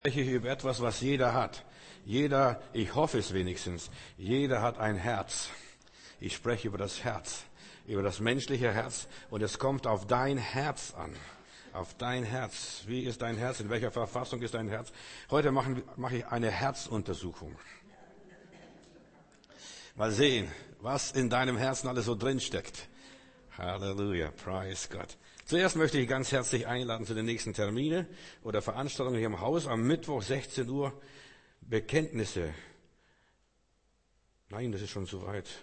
Spreche ich über etwas, was jeder hat. Jeder, ich hoffe es wenigstens, jeder hat ein Herz. Ich spreche über das Herz, über das menschliche Herz, und es kommt auf dein Herz an. Auf dein Herz. Wie ist dein Herz? In welcher Verfassung ist dein Herz? Heute mache ich eine Herzuntersuchung. Mal sehen, was in deinem Herzen alles so drin steckt. Halleluja, praise Gott. Zuerst möchte ich ganz herzlich einladen zu den nächsten Termine oder Veranstaltungen hier im Haus. Am Mittwoch 16 Uhr Bekenntnisse. Nein, das ist schon zu weit.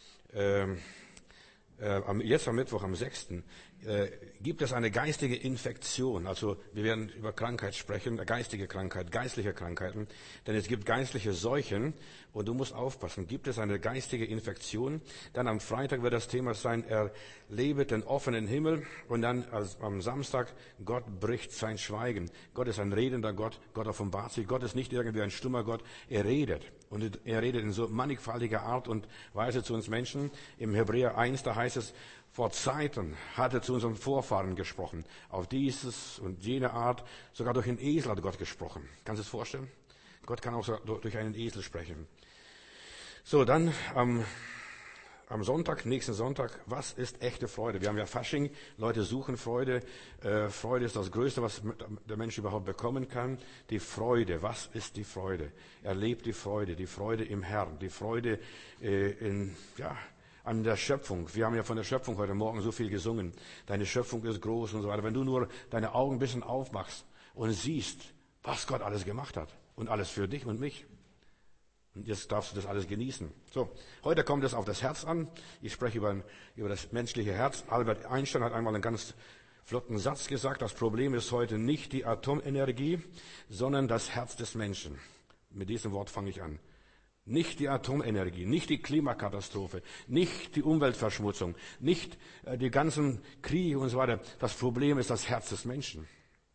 Jetzt am Mittwoch, am 6. Gibt es eine geistige Infektion. Also wir werden über Krankheit sprechen, geistige Krankheit, geistliche Krankheiten. Denn es gibt geistliche Seuchen und du musst aufpassen. Gibt es eine geistige Infektion? Dann am Freitag wird das Thema sein, erlebe den offenen Himmel. Und dann am Samstag, Gott bricht sein Schweigen. Gott ist ein redender Gott. Gott offenbart sich. Gott ist nicht irgendwie ein stummer Gott. Er redet. Und er redet in so mannigfaltiger Art und Weise zu uns Menschen. Im Hebräer 1, da heißt es, vor Zeiten hat er zu unseren Vorfahren gesprochen. Auf dieses und jene Art, sogar durch einen Esel hat Gott gesprochen. Kannst du es vorstellen? Gott kann auch durch einen Esel sprechen. So, dann am Sonntag, nächsten Sonntag, was ist echte Freude? Wir haben ja Fasching, Leute suchen Freude. Freude ist das Größte, was der Mensch überhaupt bekommen kann. Die Freude, was ist die Freude? Erlebt die Freude im Herrn, die Freude an der Schöpfung. Wir haben ja von der Schöpfung heute Morgen so viel gesungen. Deine Schöpfung ist groß und so weiter. Wenn du nur deine Augen ein bisschen aufmachst und siehst, was Gott alles gemacht hat und alles für dich und mich. Und jetzt darfst du das alles genießen. So, heute kommt es auf das Herz an. Ich spreche über das menschliche Herz. Albert Einstein hat einmal einen ganz flotten Satz gesagt. Das Problem ist heute nicht die Atomenergie, sondern das Herz des Menschen. Mit diesem Wort fange ich an. Nicht die Atomenergie, nicht die Klimakatastrophe, nicht die Umweltverschmutzung, nicht die ganzen Kriege und so weiter. Das Problem ist das Herz des Menschen.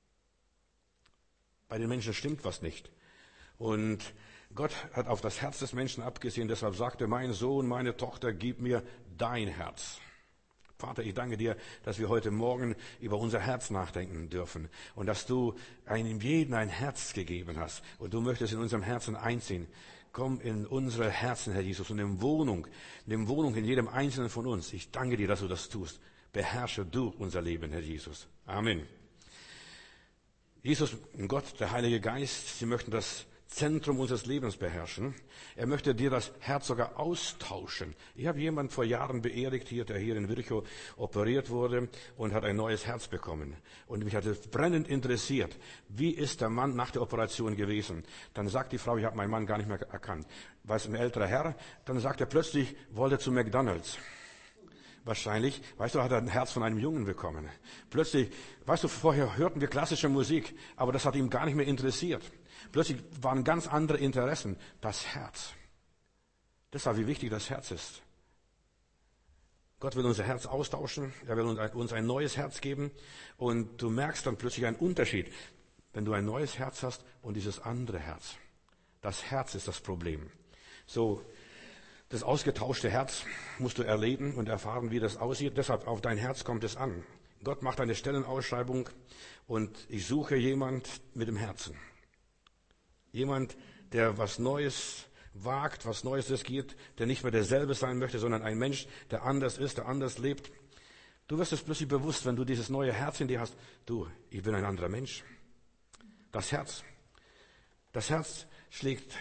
Bei den Menschen stimmt was nicht. Und Gott hat auf das Herz des Menschen abgesehen, deshalb sagte, mein Sohn, meine Tochter, gib mir dein Herz. Vater, ich danke dir, dass wir heute Morgen über unser Herz nachdenken dürfen und dass du einem jeden ein Herz gegeben hast und du möchtest in unserem Herzen einziehen. Komm in unsere Herzen, Herr Jesus, und nimm Wohnung in jedem Einzelnen von uns. Ich danke dir, dass du das tust. Beherrsche du unser Leben, Herr Jesus. Amen. Jesus und Gott, der Heilige Geist, sie möchten das Zentrum unseres Lebens beherrschen. Er möchte dir das Herz sogar austauschen. Ich habe jemanden vor Jahren beerdigt, der hier in Virchow operiert wurde und hat ein neues Herz bekommen. Und mich hat es brennend interessiert, wie ist der Mann nach der Operation gewesen? Dann sagt die Frau, ich habe meinen Mann gar nicht mehr erkannt. War es ein älterer Herr? Dann sagt er plötzlich, wollte zu McDonald's. Wahrscheinlich, weißt du, hat er ein Herz von einem Jungen bekommen. Plötzlich, weißt du, vorher hörten wir klassische Musik, aber das hat ihm gar nicht mehr interessiert. Plötzlich waren ganz andere Interessen. Das Herz. Deshalb, wie wichtig das Herz ist. Gott will unser Herz austauschen. Er will uns ein neues Herz geben. Und du merkst dann plötzlich einen Unterschied, wenn du ein neues Herz hast und dieses andere Herz. Das Herz ist das Problem. So, das ausgetauschte Herz musst du erleben und erfahren, wie das aussieht. Deshalb, auf dein Herz kommt es an. Gott macht eine Stellenausschreibung und ich suche jemand mit dem Herzen. Jemand, der was Neues wagt, was Neues riskiert, der nicht mehr derselbe sein möchte, sondern ein Mensch, der anders ist, der anders lebt. Du wirst es plötzlich bewusst, wenn du dieses neue Herz in dir hast. Du, ich bin ein anderer Mensch. Das Herz schlägt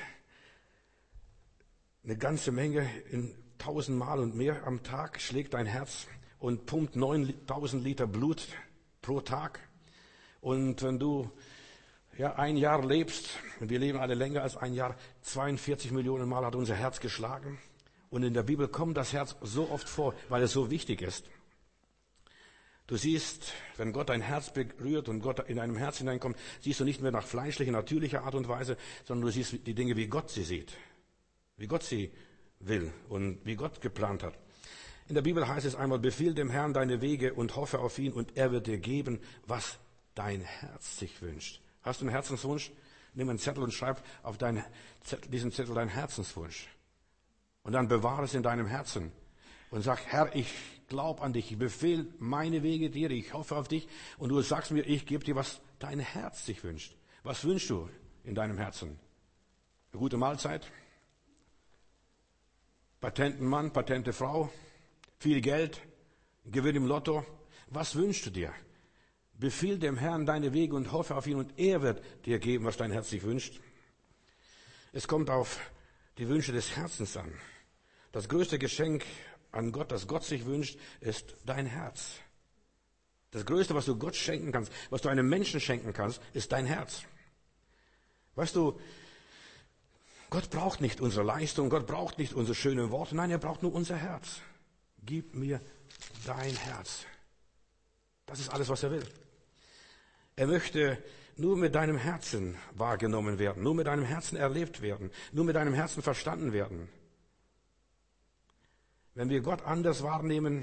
eine ganze Menge, in 1000 Mal und mehr am Tag schlägt dein Herz und pumpt 9000 Liter Blut pro Tag. Und wenn du ein Jahr lebst, und wir leben alle länger als ein Jahr, 42 Millionen Mal hat unser Herz geschlagen. Und in der Bibel kommt das Herz so oft vor, weil es so wichtig ist. Du siehst, wenn Gott dein Herz berührt und Gott in deinem Herz hineinkommt, siehst du nicht mehr nach fleischlicher, natürlicher Art und Weise, sondern du siehst die Dinge, wie Gott sie sieht. Wie Gott sie will und wie Gott geplant hat. In der Bibel heißt es einmal, befiehl dem Herrn deine Wege und hoffe auf ihn und er wird dir geben, was dein Herz sich wünscht. Hast du einen Herzenswunsch? Nimm einen Zettel und schreib auf diesen Zettel deinen Herzenswunsch. Und dann bewahre es in deinem Herzen und sag, Herr, ich glaube an dich, ich befehle meine Wege dir, ich hoffe auf dich und du sagst mir, ich gebe dir, was dein Herz sich wünscht. Was wünschst du? in deinem Herzen? Eine gute Mahlzeit? Patenten Mann, patente Frau? Viel Geld? Gewinn im Lotto? Was wünschst du dir? Befiehl dem Herrn deine Wege und hoffe auf ihn und er wird dir geben, was dein Herz sich wünscht. Es kommt auf die Wünsche des Herzens an. Das größte Geschenk an Gott, das Gott sich wünscht, ist dein Herz. Das Größte, was du Gott schenken kannst, was du einem Menschen schenken kannst, ist dein Herz. Weißt du, Gott braucht nicht unsere Leistung, Gott braucht nicht unsere schönen Worte, nein, er braucht nur unser Herz. Gib mir dein Herz. Das ist alles, was er will. Er möchte nur mit deinem Herzen wahrgenommen werden, nur mit deinem Herzen erlebt werden, nur mit deinem Herzen verstanden werden. Wenn wir Gott anders wahrnehmen,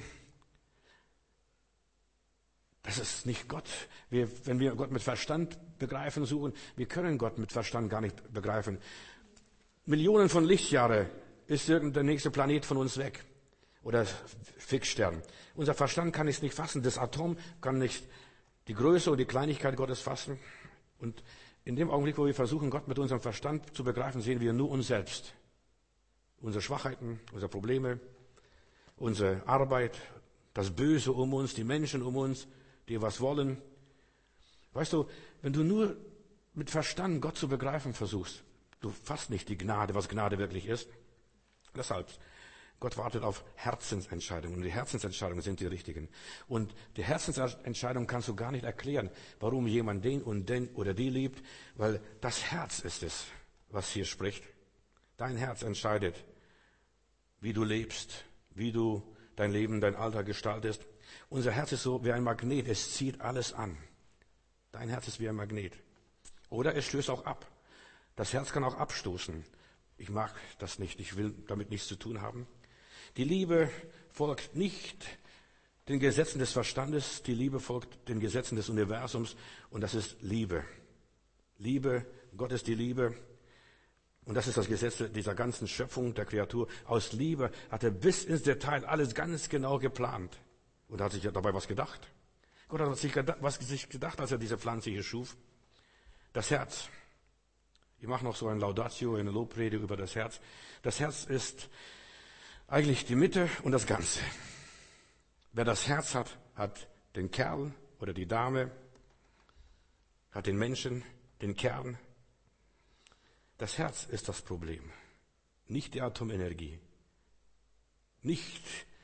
das ist nicht Gott. Wenn wir Gott mit Verstand begreifen suchen, wir können Gott mit Verstand gar nicht begreifen. Millionen von Lichtjahre ist der nächste Planet von uns weg. Oder Fixstern. Unser Verstand kann es nicht fassen. Das Atom kann nicht die Größe oder die Kleinigkeit Gottes fassen. Und in dem Augenblick, wo wir versuchen, Gott mit unserem Verstand zu begreifen, sehen wir nur uns selbst. Unsere Schwachheiten, unsere Probleme, unsere Arbeit, das Böse um uns, die Menschen um uns, die was wollen. Weißt du, wenn du nur mit Verstand Gott zu begreifen versuchst, du fasst nicht die Gnade, was Gnade wirklich ist. Deshalb, Gott wartet auf Herzensentscheidungen. Und die Herzensentscheidungen sind die richtigen. Und die Herzensentscheidung kannst du gar nicht erklären, warum jemand den und den oder die liebt, weil das Herz ist es, was hier spricht. Dein Herz entscheidet, wie du lebst, wie du dein Leben, dein Alltag gestaltest. Unser Herz ist so wie ein Magnet, es zieht alles an. Dein Herz ist wie ein Magnet. Oder es stößt auch ab. Das Herz kann auch abstoßen. Ich mag das nicht, ich will damit nichts zu tun haben. Die Liebe folgt nicht den Gesetzen des Verstandes, die Liebe folgt den Gesetzen des Universums und das ist Liebe. Liebe, Gott ist die Liebe und das ist das Gesetz dieser ganzen Schöpfung, der Kreatur. Aus Liebe hat er bis ins Detail alles ganz genau geplant und hat sich dabei was gedacht. Gott hat sich gedacht, als er diese Pflanze hier schuf. Das Herz. Ich mache noch so ein Laudatio, eine Lobrede über das Herz. Das Herz ist eigentlich die Mitte und das Ganze. Wer das Herz hat, hat den Kerl oder die Dame, hat den Menschen, den Kern. Das Herz ist das Problem, nicht die Atomenergie, nicht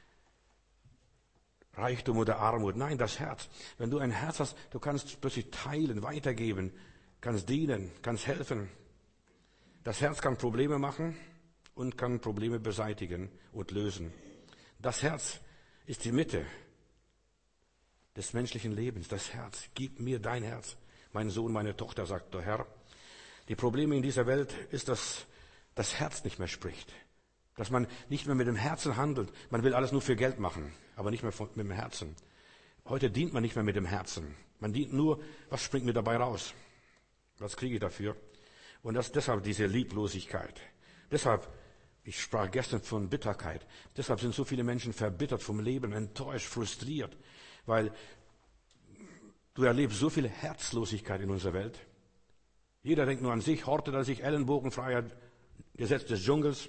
Reichtum oder Armut, nein, das Herz. Wenn du ein Herz hast, du kannst plötzlich teilen, weitergeben, kannst dienen, kannst helfen. Das Herz kann Probleme machen und kann Probleme beseitigen und lösen. Das Herz ist die Mitte des menschlichen Lebens. Das Herz, gib mir dein Herz. Mein Sohn, meine Tochter, sagt der Herr. Die Probleme in dieser Welt ist, dass das Herz nicht mehr spricht. Dass man nicht mehr mit dem Herzen handelt. Man will alles nur für Geld machen, aber nicht mehr mit dem Herzen. Heute dient man nicht mehr mit dem Herzen. Man dient nur, was springt mir dabei raus? Was kriege ich dafür? Und deshalb diese Lieblosigkeit. Deshalb, ich sprach gestern von Bitterkeit. Deshalb sind so viele Menschen verbittert vom Leben, enttäuscht, frustriert. Weil du erlebst so viel Herzlosigkeit in unserer Welt. Jeder denkt nur an sich, hortet an sich, Ellenbogenfreiheit, Gesetz des Dschungels.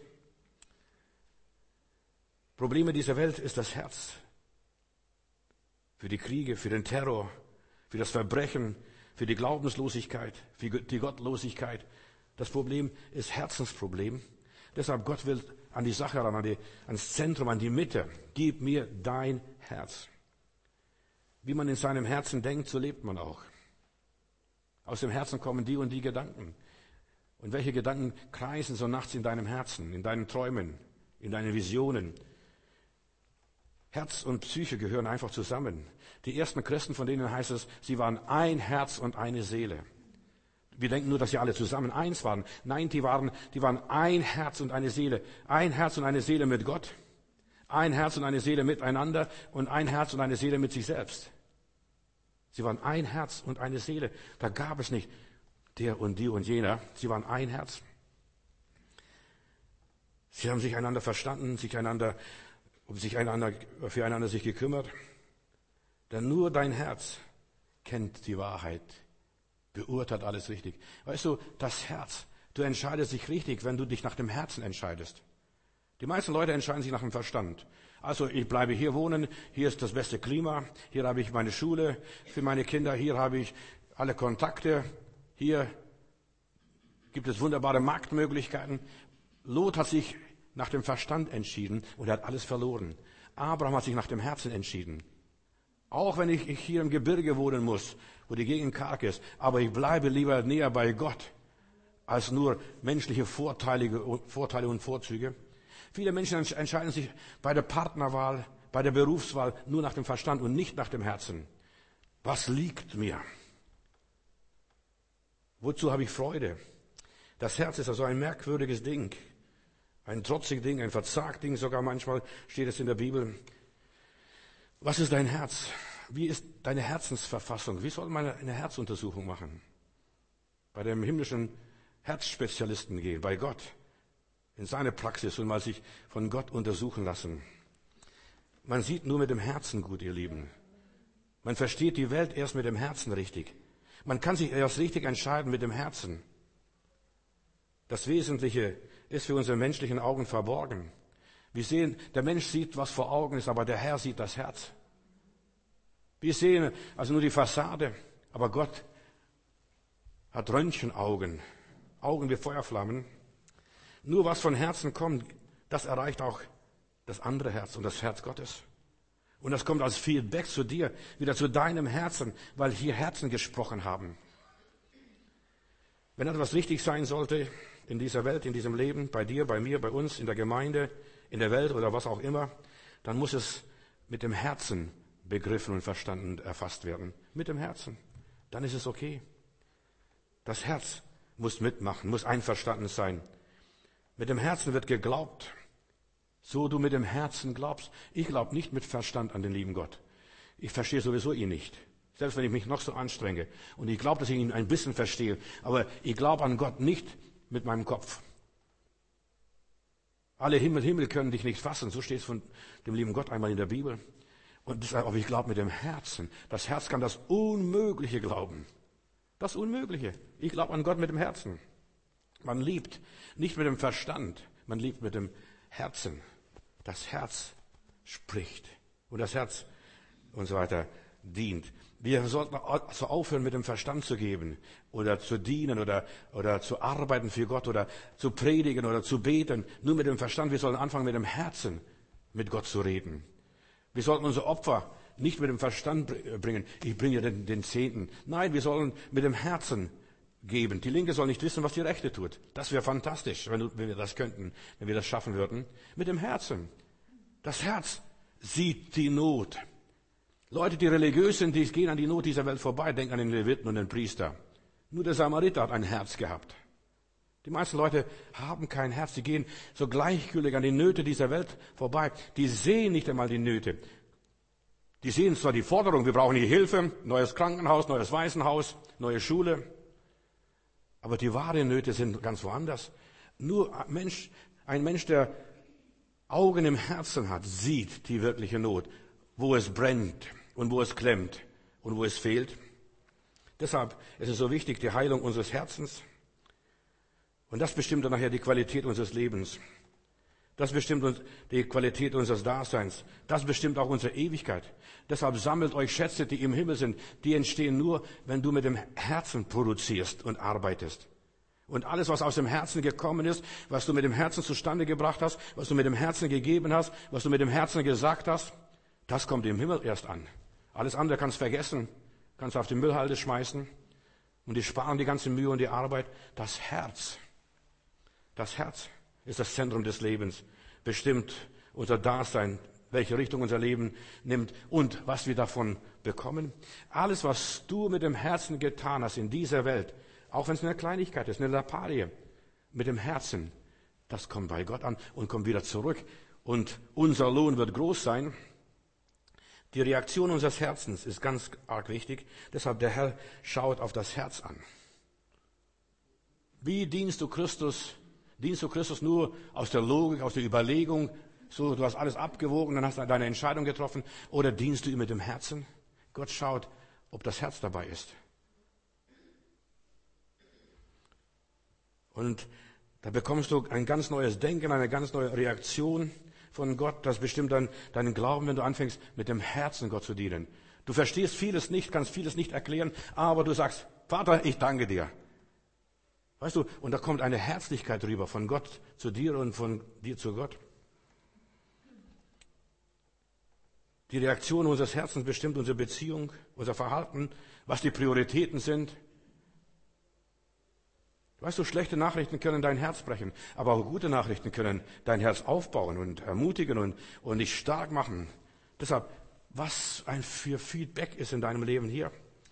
Probleme dieser Welt ist das Herz. Für die Kriege, für den Terror, für das Verbrechen, für die Glaubenslosigkeit, für die Gottlosigkeit. Das Problem ist Herzensproblem. Deshalb Gott will an die Sache ran, ans Zentrum, an die Mitte. Gib mir dein Herz. Wie man in seinem Herzen denkt, so lebt man auch. Aus dem Herzen kommen die und die Gedanken. Und welche Gedanken kreisen so nachts in deinem Herzen, in deinen Träumen, in deinen Visionen? Herz und Psyche gehören einfach zusammen. Die ersten Christen, von denen heißt es, sie waren ein Herz und eine Seele. Wir denken nur, dass sie alle zusammen eins waren. Nein, die waren ein Herz und eine Seele. Ein Herz und eine Seele mit Gott. Ein Herz und eine Seele miteinander und ein Herz und eine Seele mit sich selbst. Sie waren ein Herz und eine Seele. Da gab es nicht der und die und jener. Sie waren ein Herz. Sie haben sich einander verstanden, füreinander sich gekümmert. Denn nur dein Herz kennt die Wahrheit. beurteilt alles richtig. Weißt du, das Herz, du entscheidest dich richtig, wenn du dich nach dem Herzen entscheidest. Die meisten Leute entscheiden sich nach dem Verstand. Also ich bleibe hier wohnen, hier ist das beste Klima, hier habe ich meine Schule für meine Kinder, hier habe ich alle Kontakte, hier gibt es wunderbare Marktmöglichkeiten. Lot hat sich nach dem Verstand entschieden und er hat alles verloren. Abraham hat sich nach dem Herzen entschieden. Auch wenn ich hier im Gebirge wohnen muss, wo die Gegend karg ist, aber ich bleibe lieber näher bei Gott, als nur menschliche Vorteile und Vorzüge. Viele Menschen entscheiden sich bei der Partnerwahl, bei der Berufswahl nur nach dem Verstand und nicht nach dem Herzen. Was liegt mir? Wozu habe ich Freude? Das Herz ist also ein merkwürdiges Ding, ein trotziges Ding, ein verzagt Ding, sogar manchmal steht es in der Bibel. Was ist dein Herz? Wie ist deine Herzensverfassung? Wie soll man eine Herzuntersuchung machen? Bei dem himmlischen Herzspezialisten gehen, bei Gott, in seine Praxis und mal sich von Gott untersuchen lassen. Man sieht nur mit dem Herzen gut, ihr Lieben. Man versteht die Welt erst mit dem Herzen richtig. Man kann sich erst richtig entscheiden mit dem Herzen. Das Wesentliche ist für unsere menschlichen Augen verborgen. Wir sehen, der Mensch sieht, was vor Augen ist, aber der Herr sieht das Herz. Wir sehen also nur die Fassade, aber Gott hat Röntgenaugen, Augen wie Feuerflammen. Nur was von Herzen kommt, das erreicht auch das andere Herz und das Herz Gottes. Und das kommt als Feedback zu dir, wieder zu deinem Herzen, weil hier Herzen gesprochen haben. Wenn etwas richtig sein sollte in dieser Welt, in diesem Leben, bei dir, bei mir, bei uns, in der Gemeinde, in der Welt oder was auch immer, dann muss es mit dem Herzen begriffen und verstanden und erfasst werden. Mit dem Herzen. Dann ist es okay. Das Herz muss mitmachen, muss einverstanden sein. Mit dem Herzen wird geglaubt, so du mit dem Herzen glaubst. Ich glaube nicht mit Verstand an den lieben Gott. Ich verstehe sowieso ihn nicht. Selbst wenn ich mich noch so anstrenge. Und ich glaube, dass ich ihn ein bisschen verstehe. Aber ich glaube an Gott nicht mit meinem Kopf. Alle Himmel können dich nicht fassen. So steht es von dem lieben Gott einmal in der Bibel. Aber ich glaube mit dem Herzen. Das Herz kann das Unmögliche glauben. Das Unmögliche. Ich glaube an Gott mit dem Herzen. Man liebt nicht mit dem Verstand, man liebt mit dem Herzen. Das Herz spricht und das Herz und so weiter dient. Wir sollten also aufhören, mit dem Verstand zu geben oder zu dienen oder zu arbeiten für Gott oder zu predigen oder zu beten. Nur mit dem Verstand. Wir sollen anfangen, mit dem Herzen mit Gott zu reden. Wir sollten unser Opfer nicht mit dem Verstand bringen. Ich bringe den Zehnten. Nein, wir sollen mit dem Herzen geben. Die Linke soll nicht wissen, was die Rechte tut. Das wäre fantastisch, wenn wir das könnten, wenn wir das schaffen würden. Mit dem Herzen. Das Herz sieht die Not. Leute, die religiös sind, die gehen an die Not dieser Welt vorbei, denken an den Leviten und den Priester. Nur der Samariter hat ein Herz gehabt. Die meisten Leute haben kein Herz. Die gehen so gleichgültig an die Nöte dieser Welt vorbei. Die sehen nicht einmal die Nöte. Die sehen zwar die Forderung, wir brauchen hier Hilfe, neues Krankenhaus, neues Waisenhaus, neue Schule. Aber die wahren Nöte sind ganz woanders. Nur ein Mensch, der Augen im Herzen hat, sieht die wirkliche Not, wo es brennt und wo es klemmt und wo es fehlt. Deshalb ist es so wichtig, die Heilung unseres Herzens. Und das bestimmt dann nachher die Qualität unseres Lebens. Das bestimmt die Qualität unseres Daseins. Das bestimmt auch unsere Ewigkeit. Deshalb sammelt euch Schätze, die im Himmel sind. Die entstehen nur, wenn du mit dem Herzen produzierst und arbeitest. Und alles, was aus dem Herzen gekommen ist, was du mit dem Herzen zustande gebracht hast, was du mit dem Herzen gegeben hast, was du mit dem Herzen gesagt hast, das kommt im Himmel erst an. Alles andere kannst vergessen, kannst auf die Müllhalde schmeißen und die sparen die ganze Mühe und die Arbeit. Das Herz ist das Zentrum des Lebens, bestimmt unser Dasein, welche Richtung unser Leben nimmt und was wir davon bekommen. Alles, was du mit dem Herzen getan hast in dieser Welt, auch wenn es eine Kleinigkeit ist, eine Lappalie, mit dem Herzen, das kommt bei Gott an und kommt wieder zurück. Und unser Lohn wird groß sein. Die Reaktion unseres Herzens ist ganz arg wichtig. Deshalb der Herr schaut auf das Herz an. Wie dienst du Christus? Dienst du Christus nur aus der Logik, aus der Überlegung, so du hast alles abgewogen, dann hast du deine Entscheidung getroffen, oder dienst du ihm mit dem Herzen? Gott schaut, ob das Herz dabei ist. Und da bekommst du ein ganz neues Denken, eine ganz neue Reaktion von Gott. Das bestimmt dann deinen Glauben, wenn du anfängst, mit dem Herzen Gott zu dienen. Du verstehst vieles nicht, kannst vieles nicht erklären, aber du sagst, Vater, ich danke dir. Weißt du, und da kommt eine Herzlichkeit rüber von Gott zu dir und von dir zu Gott. Die Reaktion unseres Herzens bestimmt unsere Beziehung, unser Verhalten, was die Prioritäten sind. Weißt du, schlechte Nachrichten können dein Herz brechen, aber auch gute Nachrichten können dein Herz aufbauen und ermutigen und dich stark machen. Deshalb, was ein für Feedback ist in deinem Leben hier.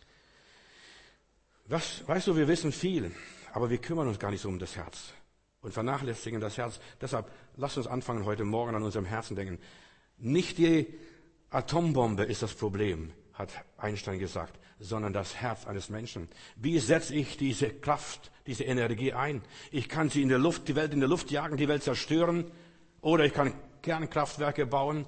Weißt du, wir wissen viel, aber wir kümmern uns gar nicht so um das Herz und vernachlässigen das Herz. Deshalb, lasst uns anfangen, heute Morgen an unserem Herzen denken. Nicht die Atombombe ist das Problem, hat Einstein gesagt, sondern das Herz eines Menschen. Wie setze ich diese Kraft, diese Energie ein? Ich kann sie in der Luft, die Welt in der Luft jagen, die Welt zerstören, oder ich kann Kernkraftwerke bauen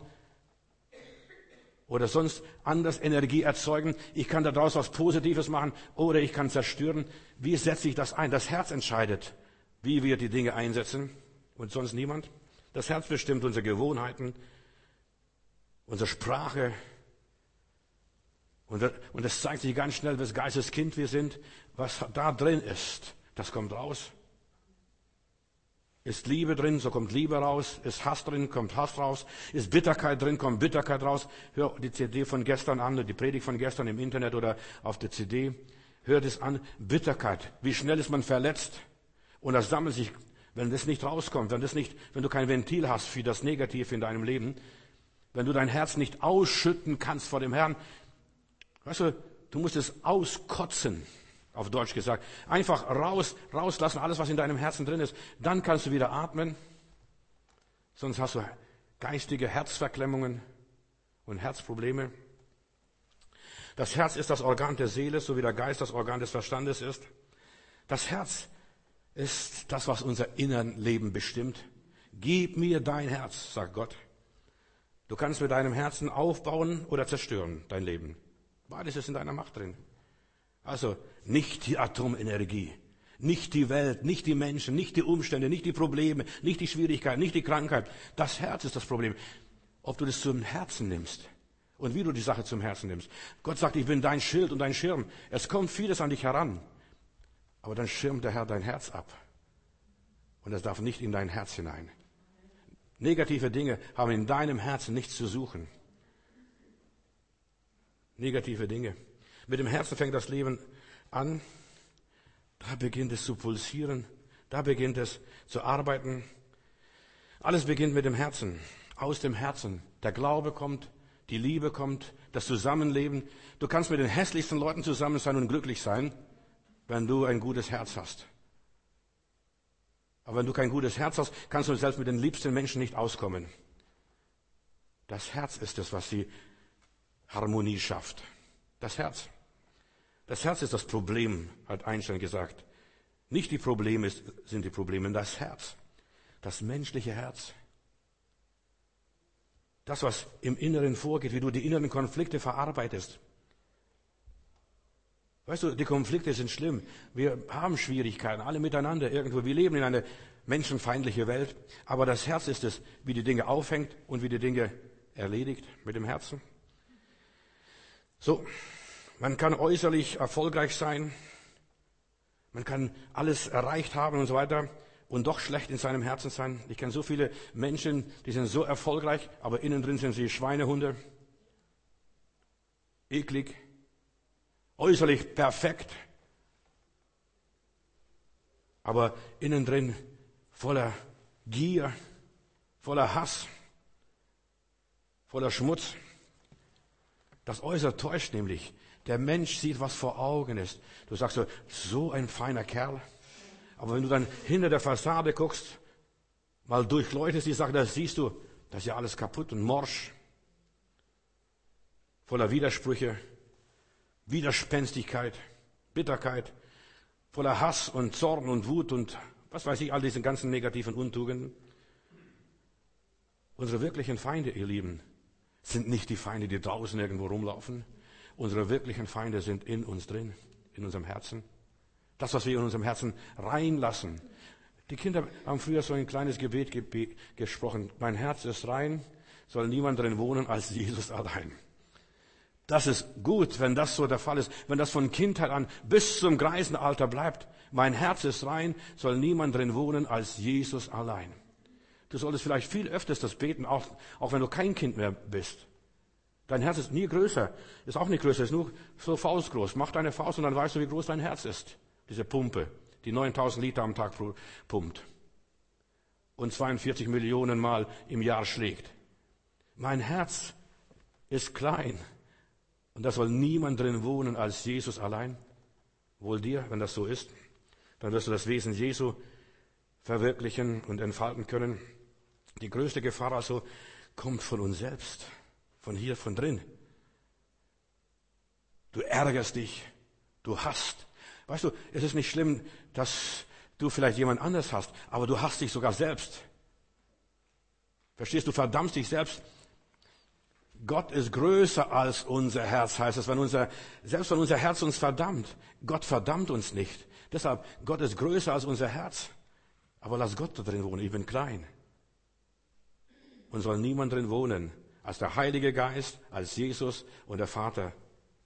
oder sonst anders Energie erzeugen. Ich kann daraus was Positives machen oder ich kann zerstören. Wie setze ich das ein? Das Herz entscheidet, wie wir die Dinge einsetzen und sonst niemand. Das Herz bestimmt unsere Gewohnheiten, unsere Sprache. Und es zeigt sich ganz schnell, welches Geisteskind wir sind. Was da drin ist, das kommt raus. Ist Liebe drin, so kommt Liebe raus. Ist Hass drin, kommt Hass raus. Ist Bitterkeit drin, kommt Bitterkeit raus. Hör die CD von gestern an, die Predigt von gestern im Internet oder auf der CD. Hört es an. Bitterkeit. Wie schnell ist man verletzt? Und das sammelt sich, wenn das nicht rauskommt, wenn du kein Ventil hast für das Negative in deinem Leben, wenn du dein Herz nicht ausschütten kannst vor dem Herrn, weißt du, du musst es auskotzen, auf Deutsch gesagt. Einfach rauslassen, alles, was in deinem Herzen drin ist. Dann kannst du wieder atmen. Sonst hast du geistige Herzverklemmungen und Herzprobleme. Das Herz ist das Organ der Seele, so wie der Geist das Organ des Verstandes ist. Das Herz ist das, was unser inneren Leben bestimmt. Gib mir dein Herz, sagt Gott. Du kannst mit deinem Herzen aufbauen oder zerstören, dein Leben. Beides ist in deiner Macht drin. Also nicht die Atomenergie, nicht die Welt, nicht die Menschen, nicht die Umstände, nicht die Probleme, nicht die Schwierigkeiten, nicht die Krankheit. Das Herz ist das Problem. Ob du das zum Herzen nimmst und wie du die Sache zum Herzen nimmst. Gott sagt, ich bin dein Schild und dein Schirm. Es kommt vieles an dich heran. Aber dann schirmt der Herr dein Herz ab. Und es darf nicht in dein Herz hinein. Negative Dinge haben in deinem Herzen nichts zu suchen. Negative Dinge. Mit dem Herzen fängt das Leben an. Da beginnt es zu pulsieren. Da beginnt es zu arbeiten. Alles beginnt mit dem Herzen. Aus dem Herzen. Der Glaube kommt, die Liebe kommt, das Zusammenleben. Du kannst mit den hässlichsten Leuten zusammen sein und glücklich sein, wenn du ein gutes Herz hast. Aber wenn du kein gutes Herz hast, kannst du selbst mit den liebsten Menschen nicht auskommen. Das Herz ist es, was die Harmonie schafft. Das Herz. Das Herz ist das Problem, hat Einstein gesagt. Nicht die Probleme sind die Probleme, das Herz. Das menschliche Herz. Das, was im Inneren vorgeht, wie du die inneren Konflikte verarbeitest. Weißt du, die Konflikte sind schlimm. Wir haben Schwierigkeiten, alle miteinander irgendwo. Wir leben in einer menschenfeindlichen Welt. Aber das Herz ist es, wie die Dinge aufhängt und wie die Dinge erledigt mit dem Herzen. So, man kann äußerlich erfolgreich sein. Man kann alles erreicht haben und so weiter und doch schlecht in seinem Herzen sein. Ich kenne so viele Menschen, die sind so erfolgreich, aber innen drin sind sie Schweinehunde. Eklig. Äußerlich perfekt, aber innen drin voller Gier, voller Hass, voller Schmutz. Das Äußere täuscht nämlich. Der Mensch sieht, was vor Augen ist. Du sagst so ein feiner Kerl. Aber wenn du dann hinter der Fassade guckst, mal durchleuchtest die Sache, da siehst du, das ist ja alles kaputt und morsch, voller Widersprüche. Widerspenstigkeit, Bitterkeit, voller Hass und Zorn und Wut und was weiß ich, all diese ganzen negativen Untugenden. Unsere wirklichen Feinde, ihr Lieben, sind nicht die Feinde, die draußen irgendwo rumlaufen. Unsere wirklichen Feinde sind in uns drin, in unserem Herzen. Das, was wir in unserem Herzen reinlassen, Die Kinder haben früher so ein kleines Gebet gesprochen. Mein Herz ist rein, soll niemand drin wohnen als Jesus allein. Das ist gut, wenn das so der Fall ist, wenn das von Kindheit an bis zum Greisenalter bleibt. Mein Herz ist rein, soll niemand drin wohnen als Jesus allein. Du solltest vielleicht viel öfters das beten, auch wenn du kein Kind mehr bist. Dein Herz ist nie größer, ist auch nicht größer, ist nur so faustgroß. Mach deine Faust und dann weißt du, wie groß dein Herz ist. Diese Pumpe, die 9000 Liter am Tag pumpt und 42 Millionen Mal im Jahr schlägt. Mein Herz ist klein und da soll niemand drin wohnen als Jesus allein. Wohl dir, wenn das so ist, dann wirst du das Wesen Jesu verwirklichen und entfalten können. Die größte Gefahr also kommt von uns selbst, von hier, von drin. Du ärgerst dich, du hasst. Weißt du, es ist nicht schlimm, dass du vielleicht jemand anders hast, aber du hasst dich sogar selbst. Verstehst du, verdammst dich selbst. Gott ist größer als unser Herz, heißt es, selbst wenn unser Herz uns verdammt. Gott verdammt uns nicht. Deshalb, Gott ist größer als unser Herz. Aber lass Gott da drin wohnen, ich bin klein. Und soll niemand drin wohnen, als der Heilige Geist, als Jesus und der Vater.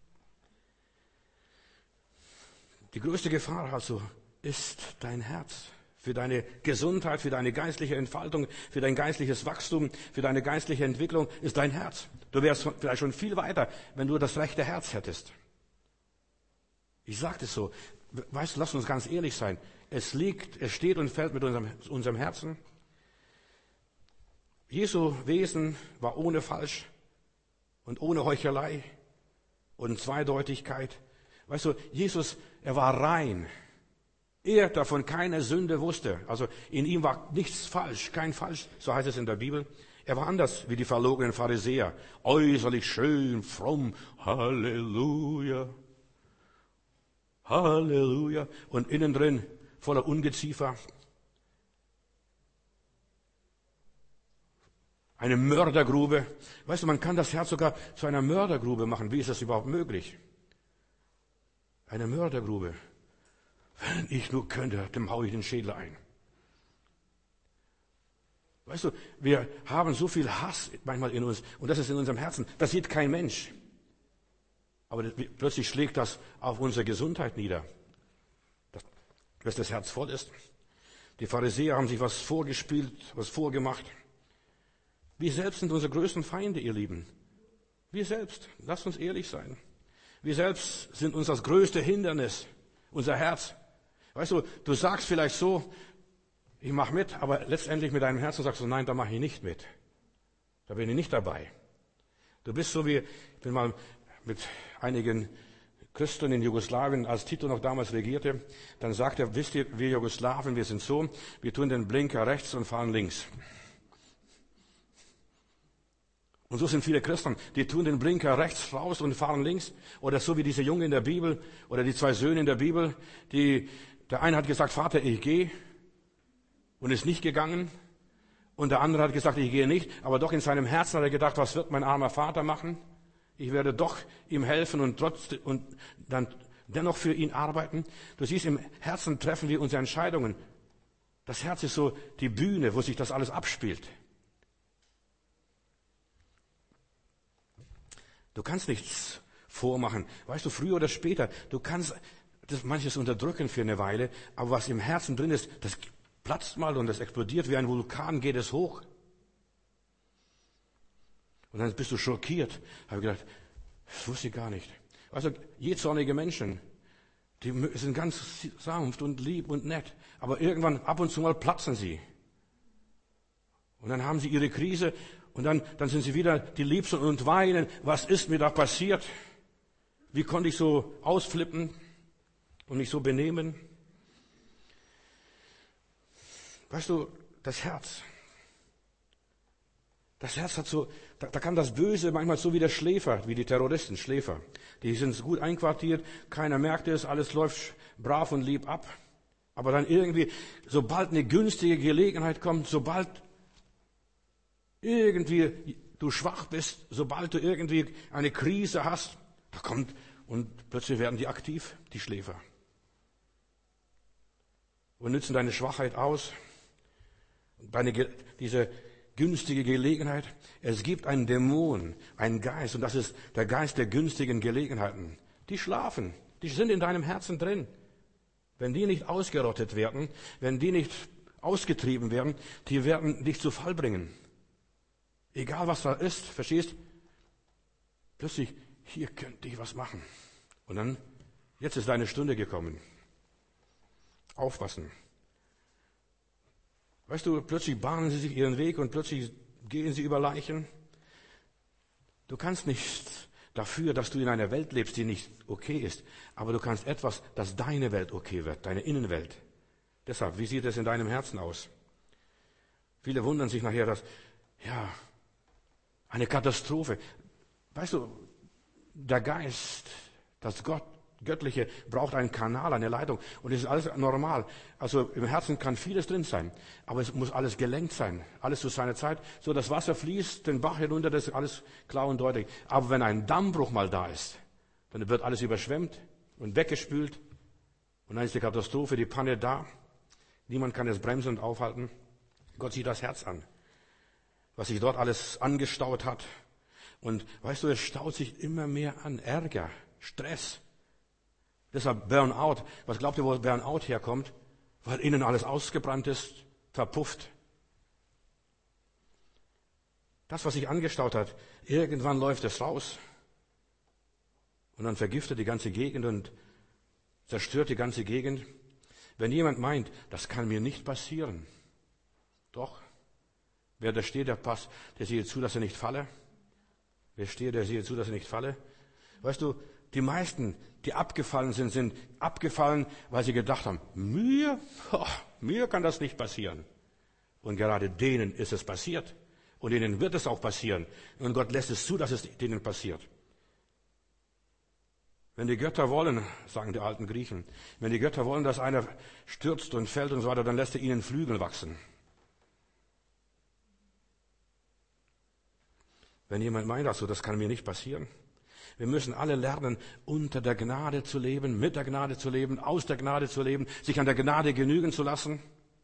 Die größte Gefahr also ist dein Herz. Für deine Gesundheit, für deine geistliche Entfaltung, für dein geistliches Wachstum, für deine geistliche Entwicklung ist dein Herz. Du wärst vielleicht schon viel weiter, wenn du das rechte Herz hättest. Ich sage das so. Weißt du, lass uns ganz ehrlich sein. Es steht und fällt mit unserem Herzen. Jesu Wesen war ohne Falsch und ohne Heuchelei und Zweideutigkeit. Weißt du, Jesus, er war rein. Er davon keine Sünde wusste. Also in ihm war nichts falsch, kein Falsch, so heißt es in der Bibel. Er war anders wie die verlogenen Pharisäer. Äußerlich schön, fromm, Halleluja. Halleluja. Und innen drin voller Ungeziefer. Eine Mördergrube. Weißt du, man kann das Herz sogar zu einer Mördergrube machen. Wie ist das überhaupt möglich? Eine Mördergrube. Wenn ich nur könnte, dann haue ich den Schädel ein. Weißt du, wir haben so viel Hass manchmal in uns und das ist in unserem Herzen. Das sieht kein Mensch. Aber plötzlich schlägt das auf unsere Gesundheit nieder, dass das Herz voll ist. Die Pharisäer haben sich was vorgespielt, was vorgemacht. Wir selbst sind unsere größten Feinde, ihr Lieben. Wir selbst, lasst uns ehrlich sein. Wir selbst sind uns das größte Hindernis, unser Herz. Weißt du, du sagst vielleicht so, ich mache mit, aber letztendlich mit deinem Herzen sagst du, nein, da mache ich nicht mit. Da bin ich nicht dabei. Du bist so wie, ich bin mal mit einigen Christen in Jugoslawien, als Tito noch damals regierte, dann sagt er, wisst ihr, wir Jugoslawen, wir sind so, wir tun den Blinker rechts und fahren links. Und so sind viele Christen, die tun den Blinker rechts raus und fahren links. Oder so wie diese Junge in der Bibel oder die zwei Söhne in der Bibel, der eine hat gesagt, Vater, ich gehe und ist nicht gegangen. Und der andere hat gesagt, ich gehe nicht. Aber doch in seinem Herzen hat er gedacht, was wird mein armer Vater machen? Ich werde doch ihm helfen und dann dennoch für ihn arbeiten. Du siehst, im Herzen treffen wir unsere Entscheidungen. Das Herz ist so die Bühne, wo sich das alles abspielt. Du kannst nichts vormachen. Weißt du, früher oder später, du kannst das manches unterdrücken für eine Weile, aber was im Herzen drin ist, das platzt mal und das explodiert wie ein Vulkan, geht es hoch. Und dann bist du schockiert. Habe ich gedacht, das wusste ich gar nicht. Also jähzornige Menschen, die sind ganz sanft und lieb und nett, aber irgendwann ab und zu mal platzen sie. Und dann haben sie ihre Krise und dann sind sie wieder die Liebsten und weinen. Was ist mir da passiert? Wie konnte ich so ausflippen und mich so benehmen? Weißt du, das Herz hat so, da kann das Böse manchmal so wie der Schläfer, wie die Terroristen, Schläfer. Die sind gut einquartiert, keiner merkt es, alles läuft brav und lieb ab. Aber dann irgendwie, sobald eine günstige Gelegenheit kommt, sobald irgendwie du schwach bist, sobald du irgendwie eine Krise hast, da kommt und plötzlich werden die aktiv, die Schläfer. und nützen deine Schwachheit aus, diese günstige Gelegenheit. Es gibt einen Dämon, einen Geist, und das ist der Geist der günstigen Gelegenheiten. Die schlafen, die sind in deinem Herzen drin. Wenn die nicht ausgerottet werden, wenn die nicht ausgetrieben werden, die werden dich zu Fall bringen. Egal was da ist, verstehst? Plötzlich, hier könnte ich was machen. Und dann, jetzt ist deine Stunde gekommen. Aufpassen. Weißt du, plötzlich bahnen sie sich ihren Weg und plötzlich gehen sie über Leichen. Du kannst nicht dafür, dass du in einer Welt lebst, die nicht okay ist, aber du kannst etwas, dass deine Welt okay wird, deine Innenwelt. Deshalb, wie sieht es in deinem Herzen aus? Viele wundern sich nachher, dass, ja, eine Katastrophe. Weißt du, der Geist, das Göttliche braucht einen Kanal, eine Leitung. Und es ist alles normal. Also im Herzen kann vieles drin sein. Aber es muss alles gelenkt sein. Alles zu seiner Zeit. So, das Wasser fließt den Bach hinunter, das ist alles klar und deutlich. Aber wenn ein Dammbruch mal da ist, dann wird alles überschwemmt und weggespült. Und dann ist die Katastrophe, die Panne da. Niemand kann es bremsen und aufhalten. Gott sieht das Herz an. Was sich dort alles angestaut hat. Und weißt du, es staut sich immer mehr an. Ärger, Stress. Deshalb Burnout. Was glaubt ihr, wo Burnout herkommt? Weil innen alles ausgebrannt ist, verpufft. Das, was sich angestaut hat, irgendwann läuft es raus. Und dann vergiftet die ganze Gegend und zerstört die ganze Gegend. Wenn jemand meint, das kann mir nicht passieren. Doch. Wer da steht, der sieht zu, dass er nicht falle. Wer steht, der sieht zu, dass er nicht falle. Weißt du, die meisten, die abgefallen sind, sind abgefallen, weil sie gedacht haben, mir kann das nicht passieren. Und gerade denen ist es passiert. Und denen wird es auch passieren. Und Gott lässt es zu, dass es denen passiert. Wenn die Götter wollen, sagen die alten Griechen, wenn die Götter wollen, dass einer stürzt und fällt und so weiter, dann lässt er ihnen Flügel wachsen. Wenn jemand meint, also das kann mir nicht passieren. Wir müssen alle lernen, unter der Gnade zu leben, mit der Gnade zu leben, aus der Gnade zu leben, sich an der Gnade genügen zu lassen.